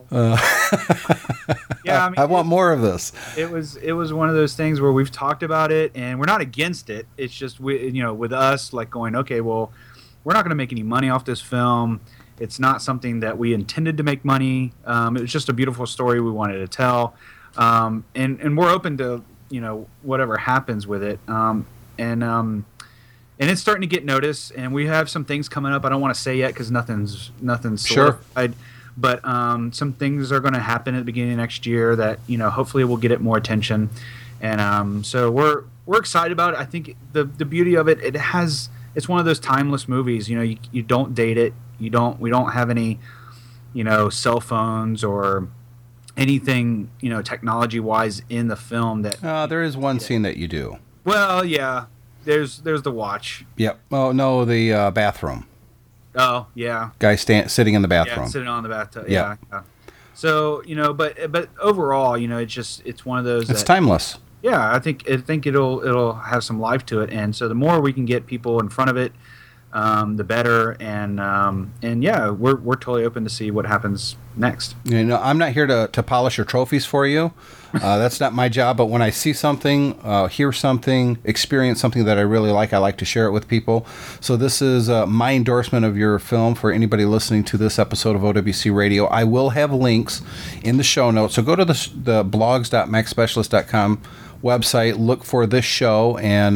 uh, yeah, I, mean, I want it, more of this. It was it was one of those things where we've talked about it, and we're not against it. It's just, we, you know, with us, like going, okay, well, we're not going to make any money off this film. It's not something that we intended to make money. Um, it was just a beautiful story we wanted to tell. Um, and, and we're open to, you know, whatever happens with it. Um, and, um, and it's starting to get noticed, and we have some things coming up. I don't want to say yet because nothing's, nothing's solidified, sure. But, um, some things are going to happen at the beginning of next year that, you know, hopefully will get it more attention. And, um, so we're, we're excited about it. I think the, the beauty of it, it has, it's one of those timeless movies, you know, you, you don't date it. You don't, we don't have any, you know, cell phones or anything, you know, technology-wise in the film that... Uh, there is one scene that you do. Well, yeah. There's there's the watch. Yep. Oh, no, the uh, bathroom. Oh, yeah. Guy stand, sitting in the bathroom. Yeah, sitting on the bathtub. Yep. Yeah, yeah. So, you know, but but overall, you know, it's just, it's one of those... It's that, timeless. Yeah, I think I think it'll it'll have some life to it. And so the more we can get people in front of it, Um, the better, and um, and yeah, we're we're totally open to see what happens next. You know, I'm not here to, to polish your trophies for you. Uh, that's not my job. But when I see something, uh, hear something, experience something that I really like, I like to share it with people. So this is uh, my endorsement of your film for anybody listening to this episode of O W C Radio. I will have links in the show notes. So go to the the blogs dot mac specialist dot com website, look for this show, and uh,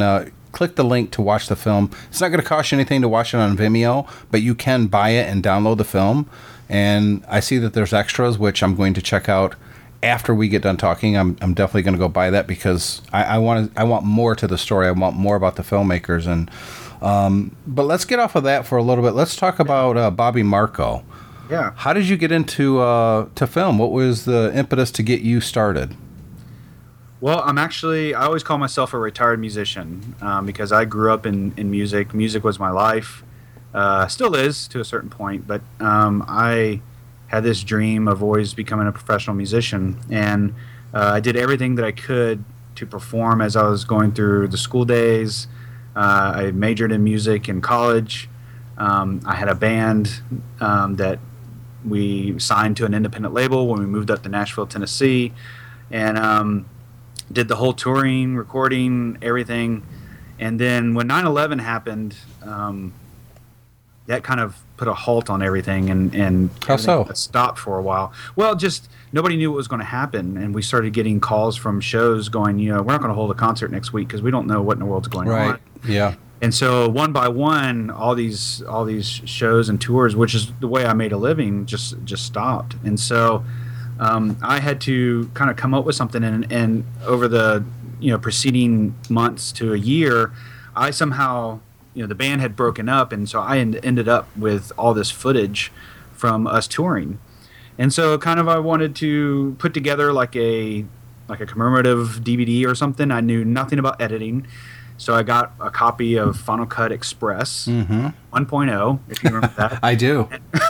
click the link to watch the film. It's not going to cost you anything to watch it on Vimeo, but you can buy it and download the film. And I see that there's extras, which I'm going to check out after we get done talking. I'm I'm definitely going to go buy that because I, I want I want more to the story. I want more about the filmmakers. And um, but let's get off of that for a little bit. Let's talk about uh, Bobby Marco. Yeah. How did you get into uh, to film? What was the impetus to get you started? Well, I'm actually, I always call myself a retired musician um, because I grew up in, in music. Music was my life. Uh, still is to a certain point, but um, I had this dream of always becoming a professional musician. And uh, I did everything that I could to perform as I was going through the school days. Uh, I majored in music in college. Um, I had a band um, that we signed to an independent label when we moved up to Nashville, Tennessee. And um, did the whole touring, recording, everything. And then when nine eleven happened, um, that kind of put a halt on everything and, and How so? got stopped for a while. Well, just nobody knew what was going to happen. And we started getting calls from shows going, you know, we're not going to hold a concert next week because we don't know what in the world's going Right. on. Yeah. And so one by one, all these all these shows and tours, which is the way I made a living, just just stopped. And so Um, I had to kind of come up with something, and, and over the you know preceding months to a year, I somehow you know the band had broken up, and so I en- ended up with all this footage from us touring, and so kind of I wanted to put together like a like a commemorative D V D or something. I knew nothing about editing. So I got a copy of Final Cut Express Mm-hmm. one point oh, if you remember that. I do.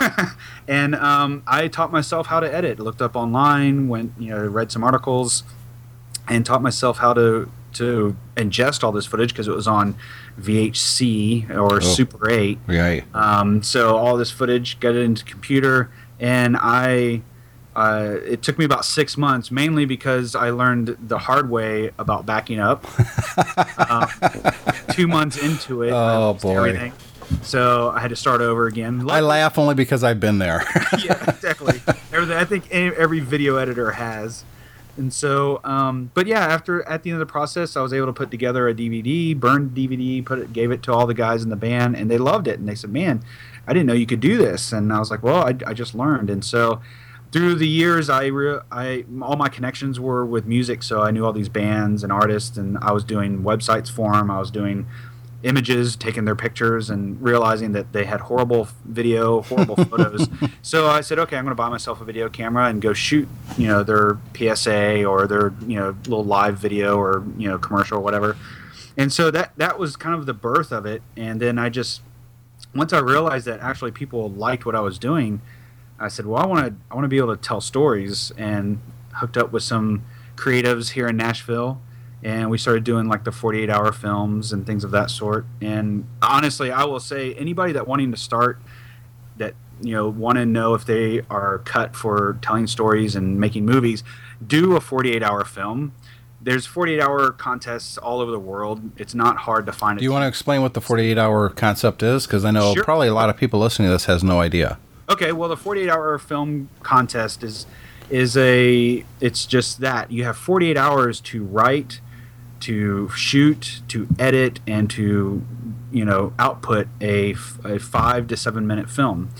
And um, I taught myself how to edit. Looked up online, went you know read some articles, and taught myself how to to ingest all this footage because it was on V H C or Oh. Super eight. Right. Um, so all this footage, got it into the computer, and I. Uh, it took me about six months, mainly because I learned the hard way about backing up. um, two months into it, I Oh, lost boy. everything. So I had to start over again. I laugh only because I've been there. Yeah, exactly. Everything, I think a- every video editor has. And so, um, but yeah, after at the end of the process, I was able to put together a D V D, burned D V D, put it, gave it to all the guys in the band, and they loved it. And they said, "Man, I didn't know you could do this." And I was like, "Well, I, I just learned." And so, through the years, I, re- I all my connections were with music, so I knew all these bands and artists, and I was doing websites for them. I was doing images, taking their pictures, and realizing that they had horrible video, horrible photos. So I said, okay, I'm going to buy myself a video camera and go shoot, you know, their P S A or their, you know, little live video or you know commercial or whatever. And so that that was kind of the birth of it. And then I just once I realized that actually people liked what I was doing, I said, well, I want to I want to be able to tell stories, and hooked up with some creatives here in Nashville, and we started doing like the forty-eight hour films and things of that sort. And honestly, I will say anybody that wanting to start that you know want to know if they are cut for telling stories and making movies, do a forty-eight hour film. There's forty-eight hour contests all over the world. It's not hard to find. Do you want to explain what the forty-eight hour concept is? Because I know Sure. probably a lot of people listening to this has no idea. Okay, well, the forty-eight hour film contest is is a it's just that you have forty-eight hours to write, to shoot, to edit, and to you know output a, f- a five to seven minute film,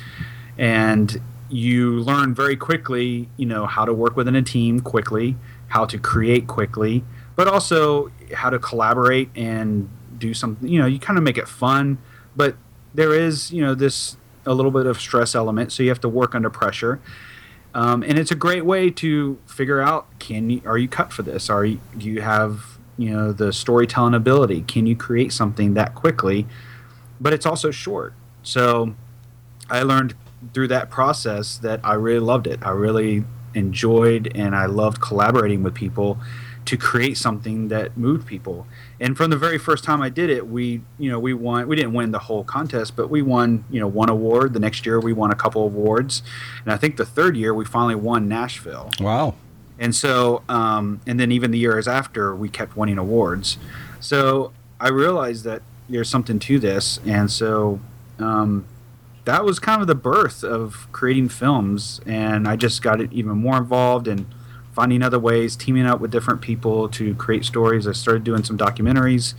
and you learn very quickly you know how to work within a team quickly, how to create quickly, but also how to collaborate and do something. You know, you kind of make it fun, but there is you know this. a little bit of stress element, so you have to work under pressure, um, and it's a great way to figure out: can you are you cut for this? Are you do you have you know the storytelling ability? Can you create something that quickly? But it's also short. So I learned through that process that I really loved it. I really enjoyed and I loved collaborating with people to create something that moved people. And from the very first time I did it, we, you know, we won. We didn't win the whole contest, but we won, you know, one award. The next year, we won a couple of awards, and I think the third year we finally won Nashville. Wow. And so, um, and then even the years after, we kept winning awards. So I realized that there's something to this, and so um, that was kind of the birth of creating films. And I just got it even more involved in finding other ways, teaming up with different people to create stories. I started doing some documentaries.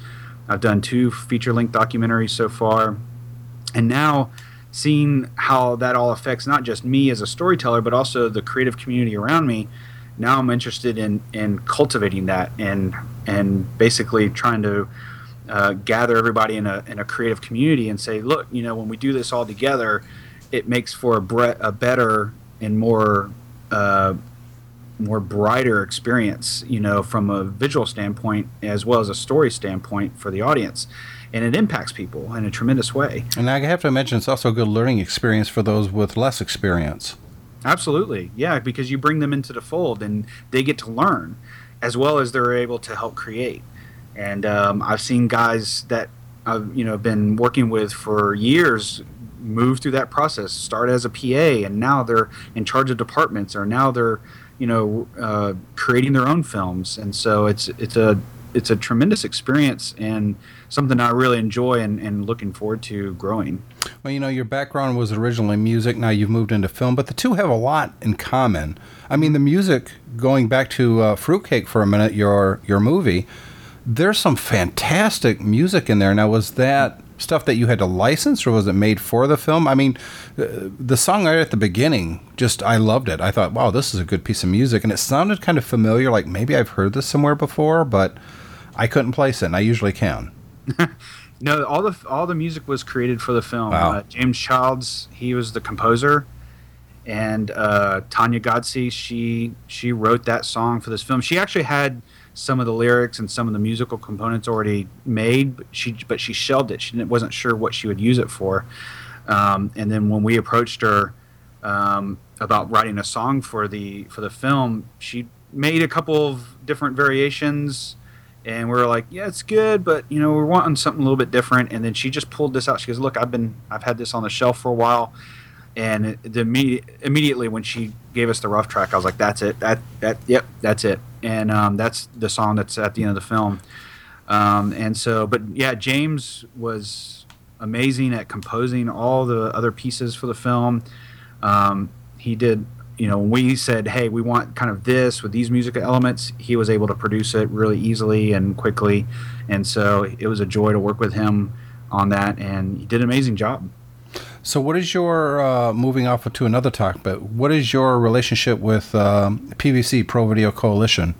I've done two feature-length documentaries so far. And now seeing how that all affects not just me as a storyteller, but also the creative community around me, now I'm interested in, in cultivating that and and basically trying to uh, gather everybody in a in a creative community and say, look, you know, when we do this all together, it makes for a, bre- a better and more uh, more brighter experience, you know, from a visual standpoint as well as a story standpoint for the audience. And it impacts people in a tremendous way. And I have to mention, it's also a good learning experience for those with less experience. Absolutely, yeah, because you bring them into the fold and they get to learn as well as they're able to help create. And um, I've seen guys that I've you know been working with for years move through that process, start as a P A, and now they're in charge of departments, or now they're you know uh, creating their own films. And so it's it's a it's a tremendous experience and something I really enjoy and, and looking forward to growing. Well, you know, your background was originally music. Now you've moved into film, but the two have a lot in common. I mean, the music, going back to uh, Fruitcake for a minute, your your movie, there's some fantastic music in there. Now, was that stuff that you had to license, or was it made for the film? I mean, the song right at the beginning, just, I loved it. I thought, wow, this is a good piece of music. And it sounded kind of familiar, like maybe I've heard this somewhere before, but I couldn't place it, and I usually can. No, all the all the music was created for the film. Wow. Uh, James Childs, he was the composer, and uh, Tanya Godsey, she she wrote that song for this film. She actually had some of the lyrics and some of the musical components already made, but she but she shelved it. She didn't, wasn't sure what she would use it for. Um, and then when we approached her um, about writing a song for the for the film, she made a couple of different variations. And we were like, yeah, it's good, but you know, we're wanting something a little bit different. And then she just pulled this out. She goes, look, I've been, I've had this on the shelf for a while. And it, the immediate, immediately when she gave us the rough track, I was like, that's it. That, that, yep, that's it. And um, that's the song that's at the end of the film. Um, and so, but yeah, James was amazing at composing all the other pieces for the film. Um, he did. You know, when we said, hey, we want kind of this with these music elements, he was able to produce it really easily and quickly. And so it was a joy to work with him on that, and he did an amazing job. So what is your, uh, moving off to another topic, but what is your relationship with um, P V C, Pro Video Coalition?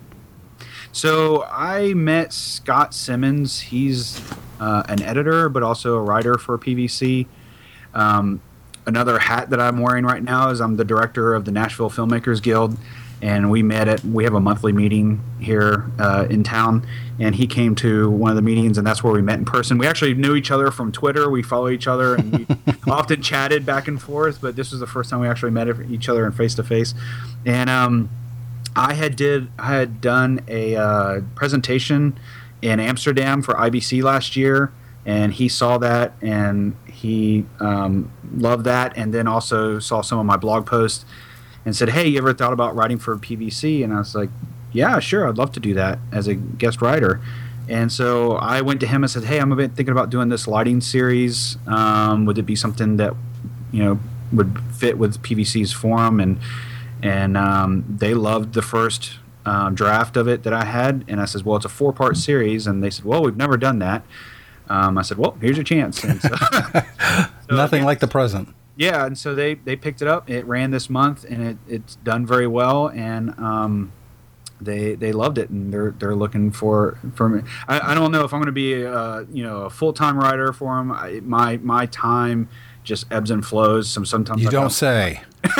So I met Scott Simmons. He's uh, an editor, but also a writer for P V C. Um, Another hat that I'm wearing right now is I'm the director of the Nashville Filmmakers Guild, and we met at we have a monthly meeting here uh, in town, and he came to one of the meetings, and that's where we met in person. We actually knew each other from Twitter. We follow each other, and we often chatted back and forth, but this was the first time we actually met each other in face to face. And um, I had did I had done a uh, presentation in Amsterdam for I B C last year, and he saw that and he um, loved that, and then also saw some of my blog posts and said, hey, you ever thought about writing for P V C? And I was like, yeah, sure, I'd love to do that as a guest writer. And so I went to him and said, hey, I'm thinking about doing this lighting series. Um, would it be something that, you know, would fit with P V C's forum? And and um, they loved the first um, draft of it that I had. And I said, well, it's a four-part series. And they said, well, we've never done that. Um, I said, well, here's your chance. And so, so Nothing yeah, like the present. Yeah, and so they, they picked it up. It ran this month, and it, it's done very well, and um, they they loved it, and they're they're looking for for me. I, I don't know if I'm going to be a, you know a full time writer for them. I, my my time just ebbs and flows. Some sometimes you I don't say.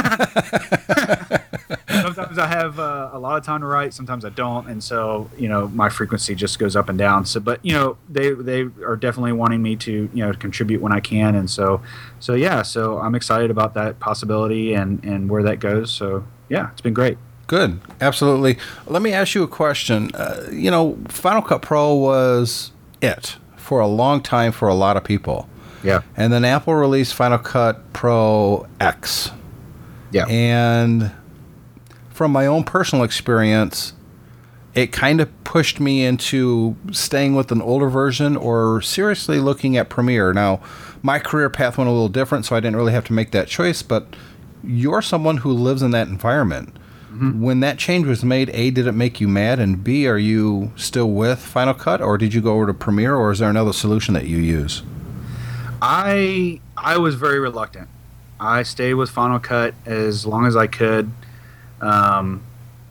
Sometimes I have uh, a lot of time to write. Sometimes I don't, and so you know my frequency just goes up and down. So, but you know they they are definitely wanting me to you know contribute when I can, and so so yeah. So I'm excited about that possibility and and where that goes. So yeah, it's been great. Good, absolutely. Let me ask you a question. Uh, you know, Final Cut Pro was it for a long time for a lot of people. Yeah, and then Apple released Final Cut Pro X. Yeah, and from my own personal experience, it kind of pushed me into staying with an older version or seriously looking at Premiere. Now, my career path went a little different, so I didn't really have to make that choice, but you're someone who lives in that environment. Mm-hmm. When that change was made, A, did it make you mad? And B, are you still with Final Cut, or did you go over to Premiere, or is there another solution that you use? I I was very reluctant. I stayed with Final Cut as long as I could. Um,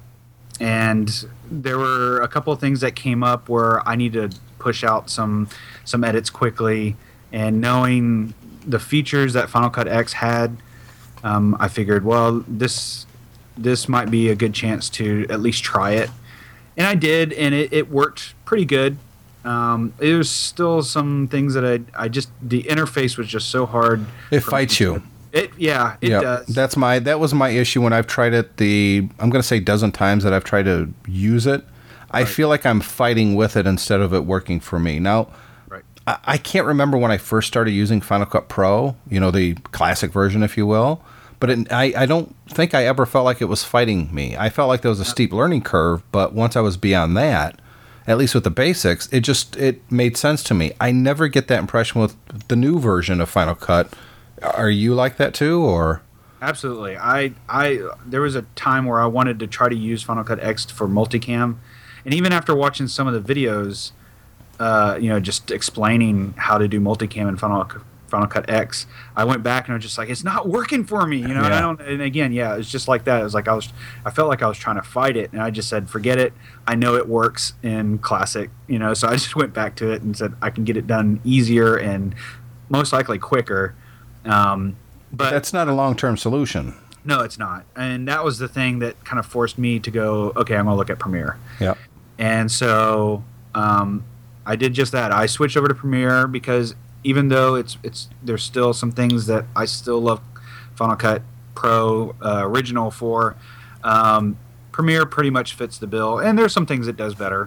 and there were a couple of things that came up where I needed to push out some some edits quickly. And knowing the features that Final Cut X had, um, I figured, well, this this might be a good chance to at least try it. And I did, and it, it worked pretty good. Um, there's still some things that I I just the interface was just so hard. It fights you. To, it yeah it yep. does. That's my that was my issue when I've tried it. The I'm going to say dozen times that I've tried to use it. I right. feel like I'm fighting with it instead of it working for me. Now, right. I, I can't remember when I first started using Final Cut Pro. You know, the classic version, if you will. But it, I, I don't think I ever felt like it was fighting me. I felt like there was a steep learning curve, but once I was beyond that, at least with the basics, it just it made sense to me. I never get that impression with the new version of Final Cut. Are you like that too, or? Absolutely. I I there was a time where I wanted to try to use Final Cut X for multicam, and even after watching some of the videos, uh, you know, just explaining how to do multicam in Final Final Cut X, I went back and I was just like, it's not working for me, you know. Yeah. And I don't. And again, yeah, it's just like that. It was like I was, I felt like I was trying to fight it, and I just said, forget it. I know it works in Classic, you know. So I just went back to it and said, I can get it done easier and most likely quicker. Um, but, but that's not a long-term solution. No, it's not. And that was the thing that kind of forced me to go, okay, I'm going to look at Premiere. Yeah. And so um, I did just that. I switched over to Premiere because even though it's it's there's still some things that I still love Final Cut Pro uh, original for, um, Premiere pretty much fits the bill. And there's some things it does better.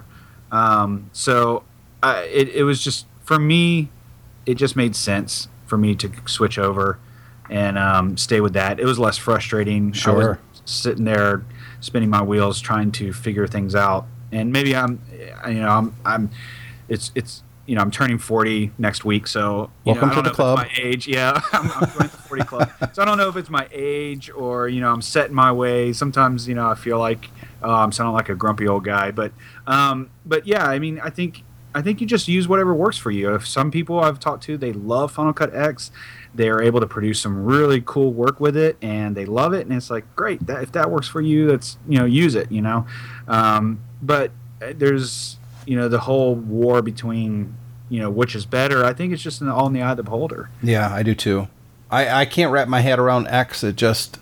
Um, so I, it, it was just, for me, it just made sense for me to switch over and um, stay with that. It was less frustrating. Sure. I was sitting there spinning my wheels trying to figure things out. And maybe I'm, you know, I'm, I'm, it's, it's, you know, I'm turning forty next week, so you welcome know, I don't to the know club. If it's my age, yeah, I'm, I'm joining the forty club. So I don't know if it's my age or you know I'm set in my way. Sometimes you know I feel like oh, I'm sounding like a grumpy old guy, but um, but yeah, I mean I think I think you just use whatever works for you. If some people I've talked to, they love Final Cut X, they are able to produce some really cool work with it, and they love it, and it's like great. That if that works for you, that's you know use it. You know, um, but there's you know the whole war between you know which is better. I think it's just in the, all in the eye of the beholder. Yeah, I do too. I, I can't wrap my head around X. It just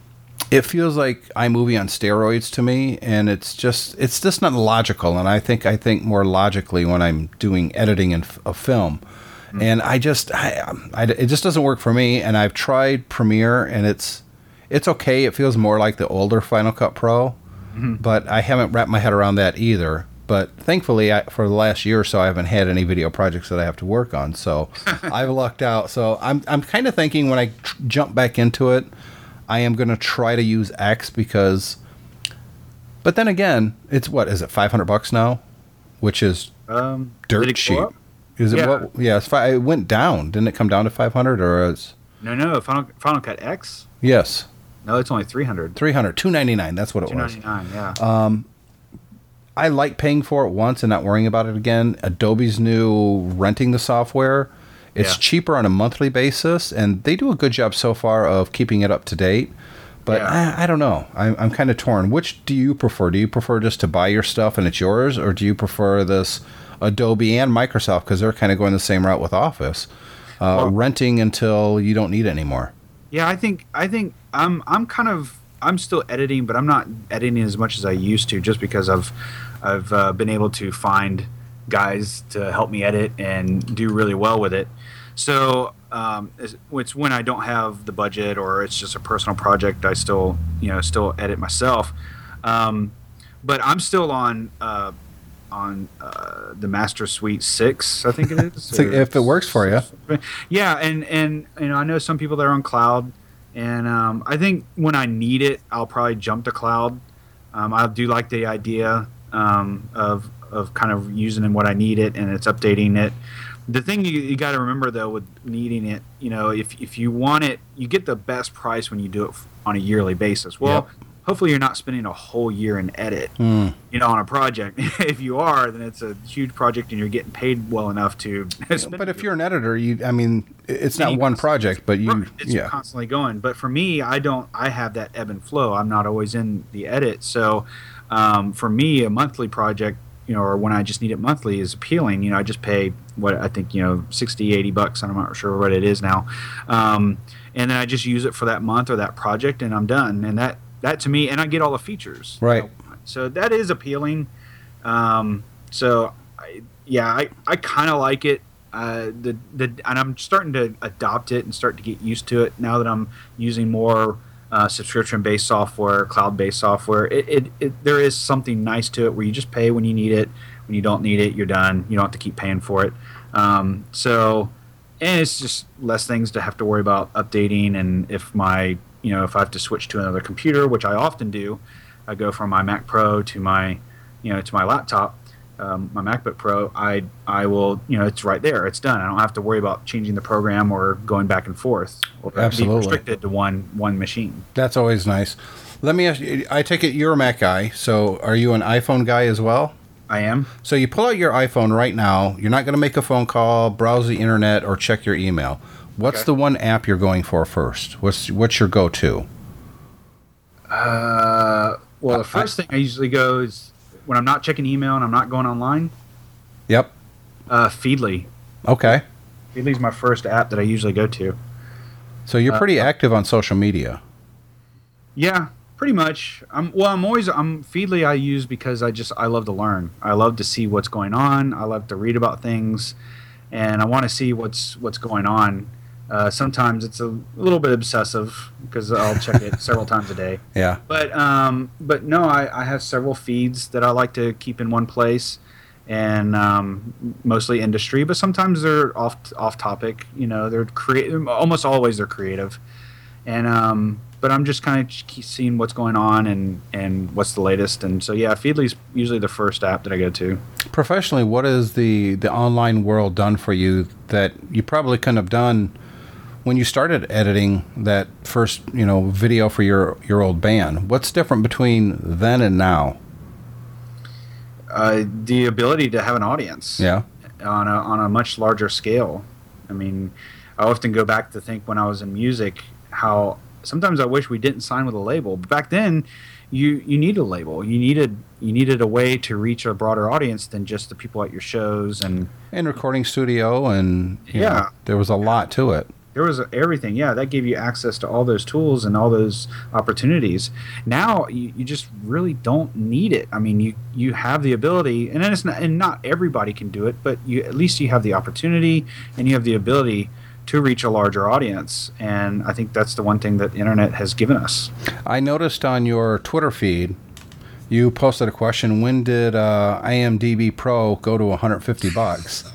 it feels like iMovie on steroids to me, and it's just it's just not logical. And I think I think more logically when I'm doing editing in f- a film, mm-hmm. and I just I, I it just doesn't work for me. And I've tried Premiere, and it's it's okay. It feels more like the older Final Cut Pro, mm-hmm. but I haven't wrapped my head around that either. But thankfully, I, for the last year or so, I haven't had any video projects that I have to work on. So I've lucked out. So I'm I'm kind of thinking when I tr- jump back into it, I am going to try to use X because. But then again, it's what is it five hundred bucks now, which is um, dirt cheap. Up? Is it yeah. what? Yeah, it's fi- it went down. Didn't it come down to five hundred or is? No, no, Final Final Cut X. Yes. No, it's only three hundred. Three hundred, two ninety nine. That's what it was. Two ninety nine. Yeah. Um. I like paying for it once and not worrying about it again. Adobe's new renting the software, it's yeah. cheaper on a monthly basis, and they do a good job so far of keeping it up to date. But yeah. I, I don't know. I'm, I'm kind of torn. Which do you prefer? Do you prefer just to buy your stuff and it's yours, or do you prefer this Adobe and Microsoft, because they're kind of going the same route with Office, uh, well, renting until you don't need it anymore? Yeah, I think I think I'm I'm kind of. I'm still editing, but I'm not editing as much as I used to, just because I've I've uh, been able to find guys to help me edit and do really well with it. So um, it's, it's when I don't have the budget or it's just a personal project, I still you know still edit myself. Um, but I'm still on uh, on uh, the Master Suite six, I think it is. So if it works for you, yeah, and and you know I know some people that are on cloud. And um, I think when I need it, I'll probably jump to cloud. Um, I do like the idea um, of of kind of using it what I need it, and it's updating it. The thing you, you got to remember though with needing it, you know, if if you want it, you get the best price when you do it on a yearly basis. Well, yep. hopefully you're not spending a whole year in edit, Mm. you know, on a project. If you are, then it's a huge project and you're getting paid well enough to spend. But if you're an editor, you I mean, it's not you one constantly- project, but you it's yeah. constantly going. But for me, I don't. I have that ebb and flow. I'm not always in the edit. So um, for me, a monthly project, you know, or when I just need it monthly, is appealing. You know, I just pay what I think, you know, sixty, eighty bucks. I'm not sure what it is now, um, and then I just use it for that month or that project, and I'm done. And that that to me, and I get all the features. Right. You know? So that is appealing. Um, so I, yeah, I, I kind of like it. Uh, the the and I'm starting to adopt it and start to get used to it now that I'm using more uh, subscription-based software, cloud-based software. It, it, it there is something nice to it where you just pay when you need it. When you don't need it, you're done. You don't have to keep paying for it. Um, so, and it's just less things to have to worry about updating. And if my you know if I have to switch to another computer, which I often do, I go from my Mac Pro to my you know to my laptop. Um, my MacBook Pro, I I will, you know, it's right there. It's done. I don't have to worry about changing the program or going back and forth or Absolutely. being restricted to one one machine. That's always nice. Let me ask you, I take it you're a Mac guy, so are you an iPhone guy as well? I am. So you pull out your iPhone right now, you're not going to make a phone call, browse the internet, or check your email. What's Okay. the one app you're going for first? What's what's your go-to? Uh, well, the first thing I usually go is when I'm not checking email and I'm not going online. Yep. Uh, Feedly. Okay. Feedly's my first app that I usually go to. So you're pretty active on social media. Yeah, pretty much. I'm well. I'm always. I'm Feedly. I use because I just I love to learn. I love to see what's going on. I love to read about things, and I want to see what's what's going on. Uh, sometimes it's a little bit obsessive because I'll check it several times a day. Yeah. But um, but no, I, I have several feeds that I like to keep in one place, and um, mostly industry. But sometimes they're off off topic. You know, they're creative. Almost always they're creative, and um, but I'm just kind of seeing what's going on and and what's the latest. And so yeah, Feedly's usually the first app that I go to. Professionally, what has the the online world done for you that you probably couldn't have done when you started editing that first, you know, video for your, your old band? What's different between then and now? Uh, the ability to have an audience. Yeah. On a on a much larger scale. I mean, I often go back to think when I was in music how sometimes I wish we didn't sign with a label. But back then, you you needed a label. You needed you needed a way to reach a broader audience than just the people at your shows and And recording studio, and you Yeah. know, there was a lot to it. there was everything. Yeah, that gave you access to all those tools and all those opportunities. Now you, you just really don't need it. I mean, you you have the ability, and it's not, and not everybody can do it, but you at least you have the opportunity and you have the ability to reach a larger audience. And I think that's the one thing that the internet has given us. I noticed on your Twitter feed, you posted a question: when did uh, IMDb Pro go to one hundred fifty bucks?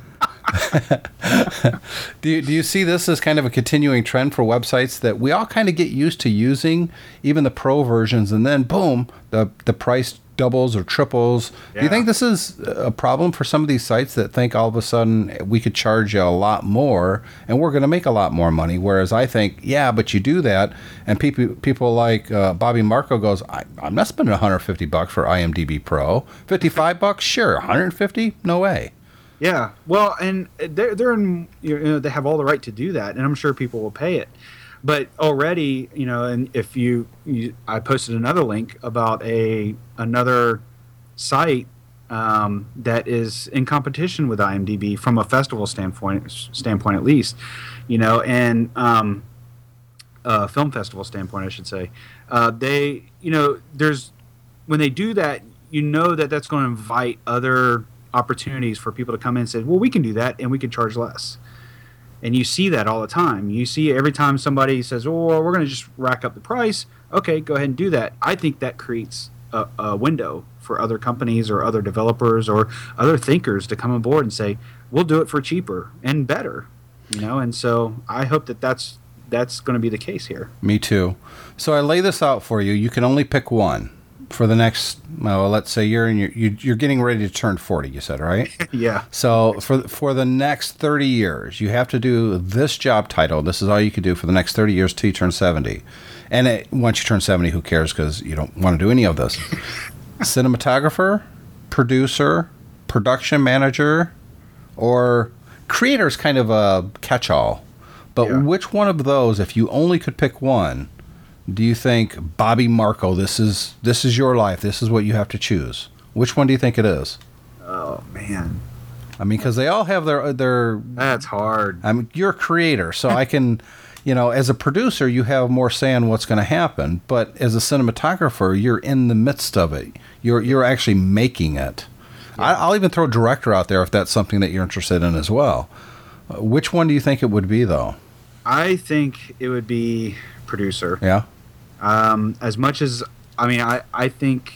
do you, do you see this as kind of a continuing trend for websites that we all kind of get used to using, even the pro versions, and then boom, the the price doubles or triples? Do you Yeah. think this is a problem for some of these sites that think all of a sudden we could charge you a lot more and we're going to make a lot more money? Whereas I think, yeah, but you do that, and people people like uh, Bobby Marco goes, I, I'm not spending one hundred fifty bucks for IMDb Pro. fifty-five bucks, sure. one hundred fifty, no way. Yeah, well, and they're they're in, you know, they have all the right to do that, and I'm sure people will pay it. But already, you know, and if you, you I posted another link about a another site um, that is in competition with IMDb from a festival standpoint, standpoint at least, you know, and um, a film festival standpoint, I should say. Uh, they, you know, there's when they do that, you know that that's going to invite other opportunities for people to come in and say, well, we can do that and we can charge less. And you see that all the time. You see every time somebody says, oh, well, we're going to just rack up the price. Okay, go ahead and do that. I think that creates a, a window for other companies or other developers or other thinkers to come on board and say, we'll do it for cheaper and better. You know, and so I hope that that's that's going to be the case here. Me too. So I lay this out for you. You can only pick one for the next, well, let's say you're in your, you, you're getting ready to turn forty, you said, right? Yeah. So for for the next thirty years, you have to do this job title. This is all you can do for the next thirty years till you turn seventy. And it, once you turn seventy, who cares? Because you don't want to do any of this. Cinematographer, producer, production manager, or creator is kind of a catch-all. But yeah. Which one of those, if you only could pick one, do you think, Bobby Marco, this is this is your life, this is what you have to choose? Which one do you think it is? Oh, man. I mean, because they all have their... their. That's hard. I mean, you're a creator, so I can... You know, as a producer, you have more say on what's going to happen. But as a cinematographer, you're in the midst of it. You're you're actually making it. Yeah. I, I'll even throw director out there if that's something that you're interested in as well. Uh, which one do you think it would be, though? I think it would be producer. Yeah. Um, as much as, I mean, I, I think,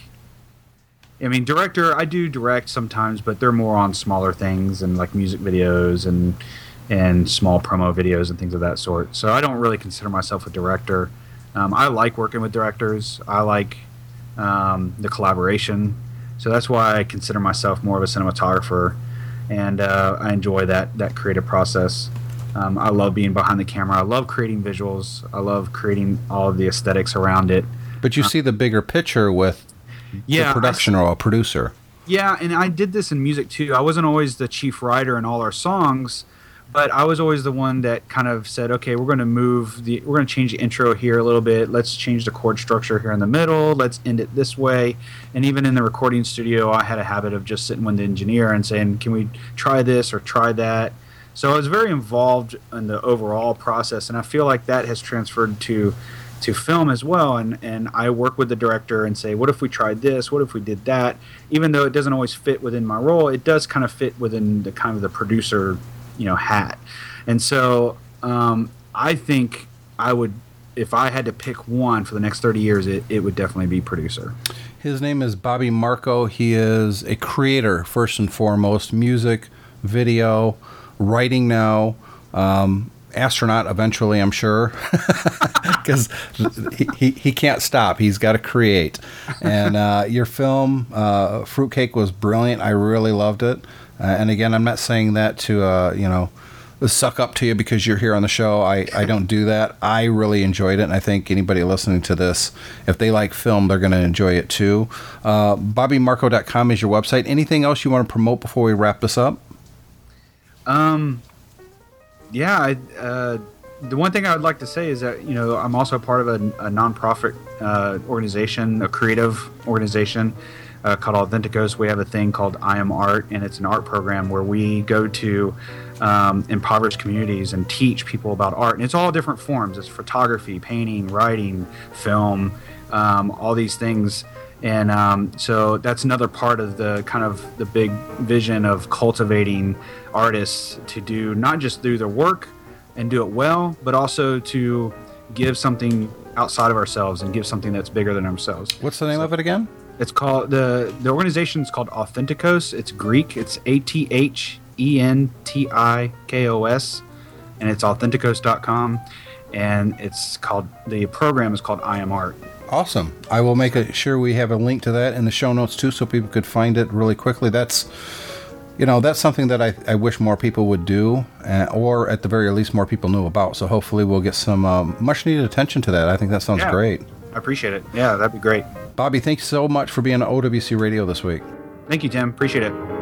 I mean, director, I do direct sometimes, but they're more on smaller things and like music videos and and small promo videos and things of that sort. So I don't really consider myself a director. Um, I like working with directors. I like um, the collaboration. So that's why I consider myself more of a cinematographer, and uh, I enjoy that that creative process. Um, I love being behind the camera. I love creating visuals. I love creating all of the aesthetics around it. But you uh, see the bigger picture with yeah, the production I, or a producer. Yeah, and I did this in music too. I wasn't always the chief writer in all our songs, but I was always the one that kind of said, okay, we're going to move the, we're going to change the intro here a little bit. Let's change the chord structure here in the middle. Let's end it this way. And even in the recording studio, I had a habit of just sitting with the engineer and saying, can we try this or try that? So I was very involved in the overall process, and I feel like that has transferred to to film as well. And, and I work with the director and say, what if we tried this? What if we did that? Even though it doesn't always fit within my role, it does kind of fit within the kind of the producer, you know, hat. And so um, I think I would, if I had to pick one for the next thirty years, it, it would definitely be producer. His name is Bobby Marco. He is a creator, first and foremost, music, video, writing now, um, astronaut eventually, I'm sure, because he, he, he can't stop. He's got to create. And uh, your film, uh, Fruitcake, was brilliant. I really loved it. Uh, and again, I'm not saying that to, uh, you know, suck up to you because you're here on the show. I, I don't do that. I really enjoyed it, and I think anybody listening to this, if they like film, they're going to enjoy it too. Uh, Bobby Marco dot com is your website. Anything else you want to promote before we wrap this up? Um, yeah, I, uh, the one thing I would like to say is that, you know, I'm also part of a, a nonprofit uh, organization, a creative organization uh, called Authenticos. We have a thing called I Am Art, and it's an art program where we go to um, impoverished communities and teach people about art. And it's all different forms. It's photography, painting, writing, film, um, all these things. And um, so that's another part of the kind of the big vision of cultivating artists to do not just do their work and do it well, but also to give something outside of ourselves and give something that's bigger than ourselves. What's the name so of it again? It's called the the organization is called Authenticos. It's Greek. It's A T H E N T I K O S, and it's authenticos dot com. And it's called the program is called I Am Art. Awesome. I will make a, sure we have a link to that in the show notes too, so people could find it really quickly. That's, you know, that's something that I, I wish more people would do, uh, or at the very least more people knew about. So hopefully we'll get some um, much needed attention to that. I think that sounds yeah, great. I appreciate it. Yeah, that'd be great. Bobby, thanks so much for being on O W C Radio this week. Thank you, Tim. Appreciate it.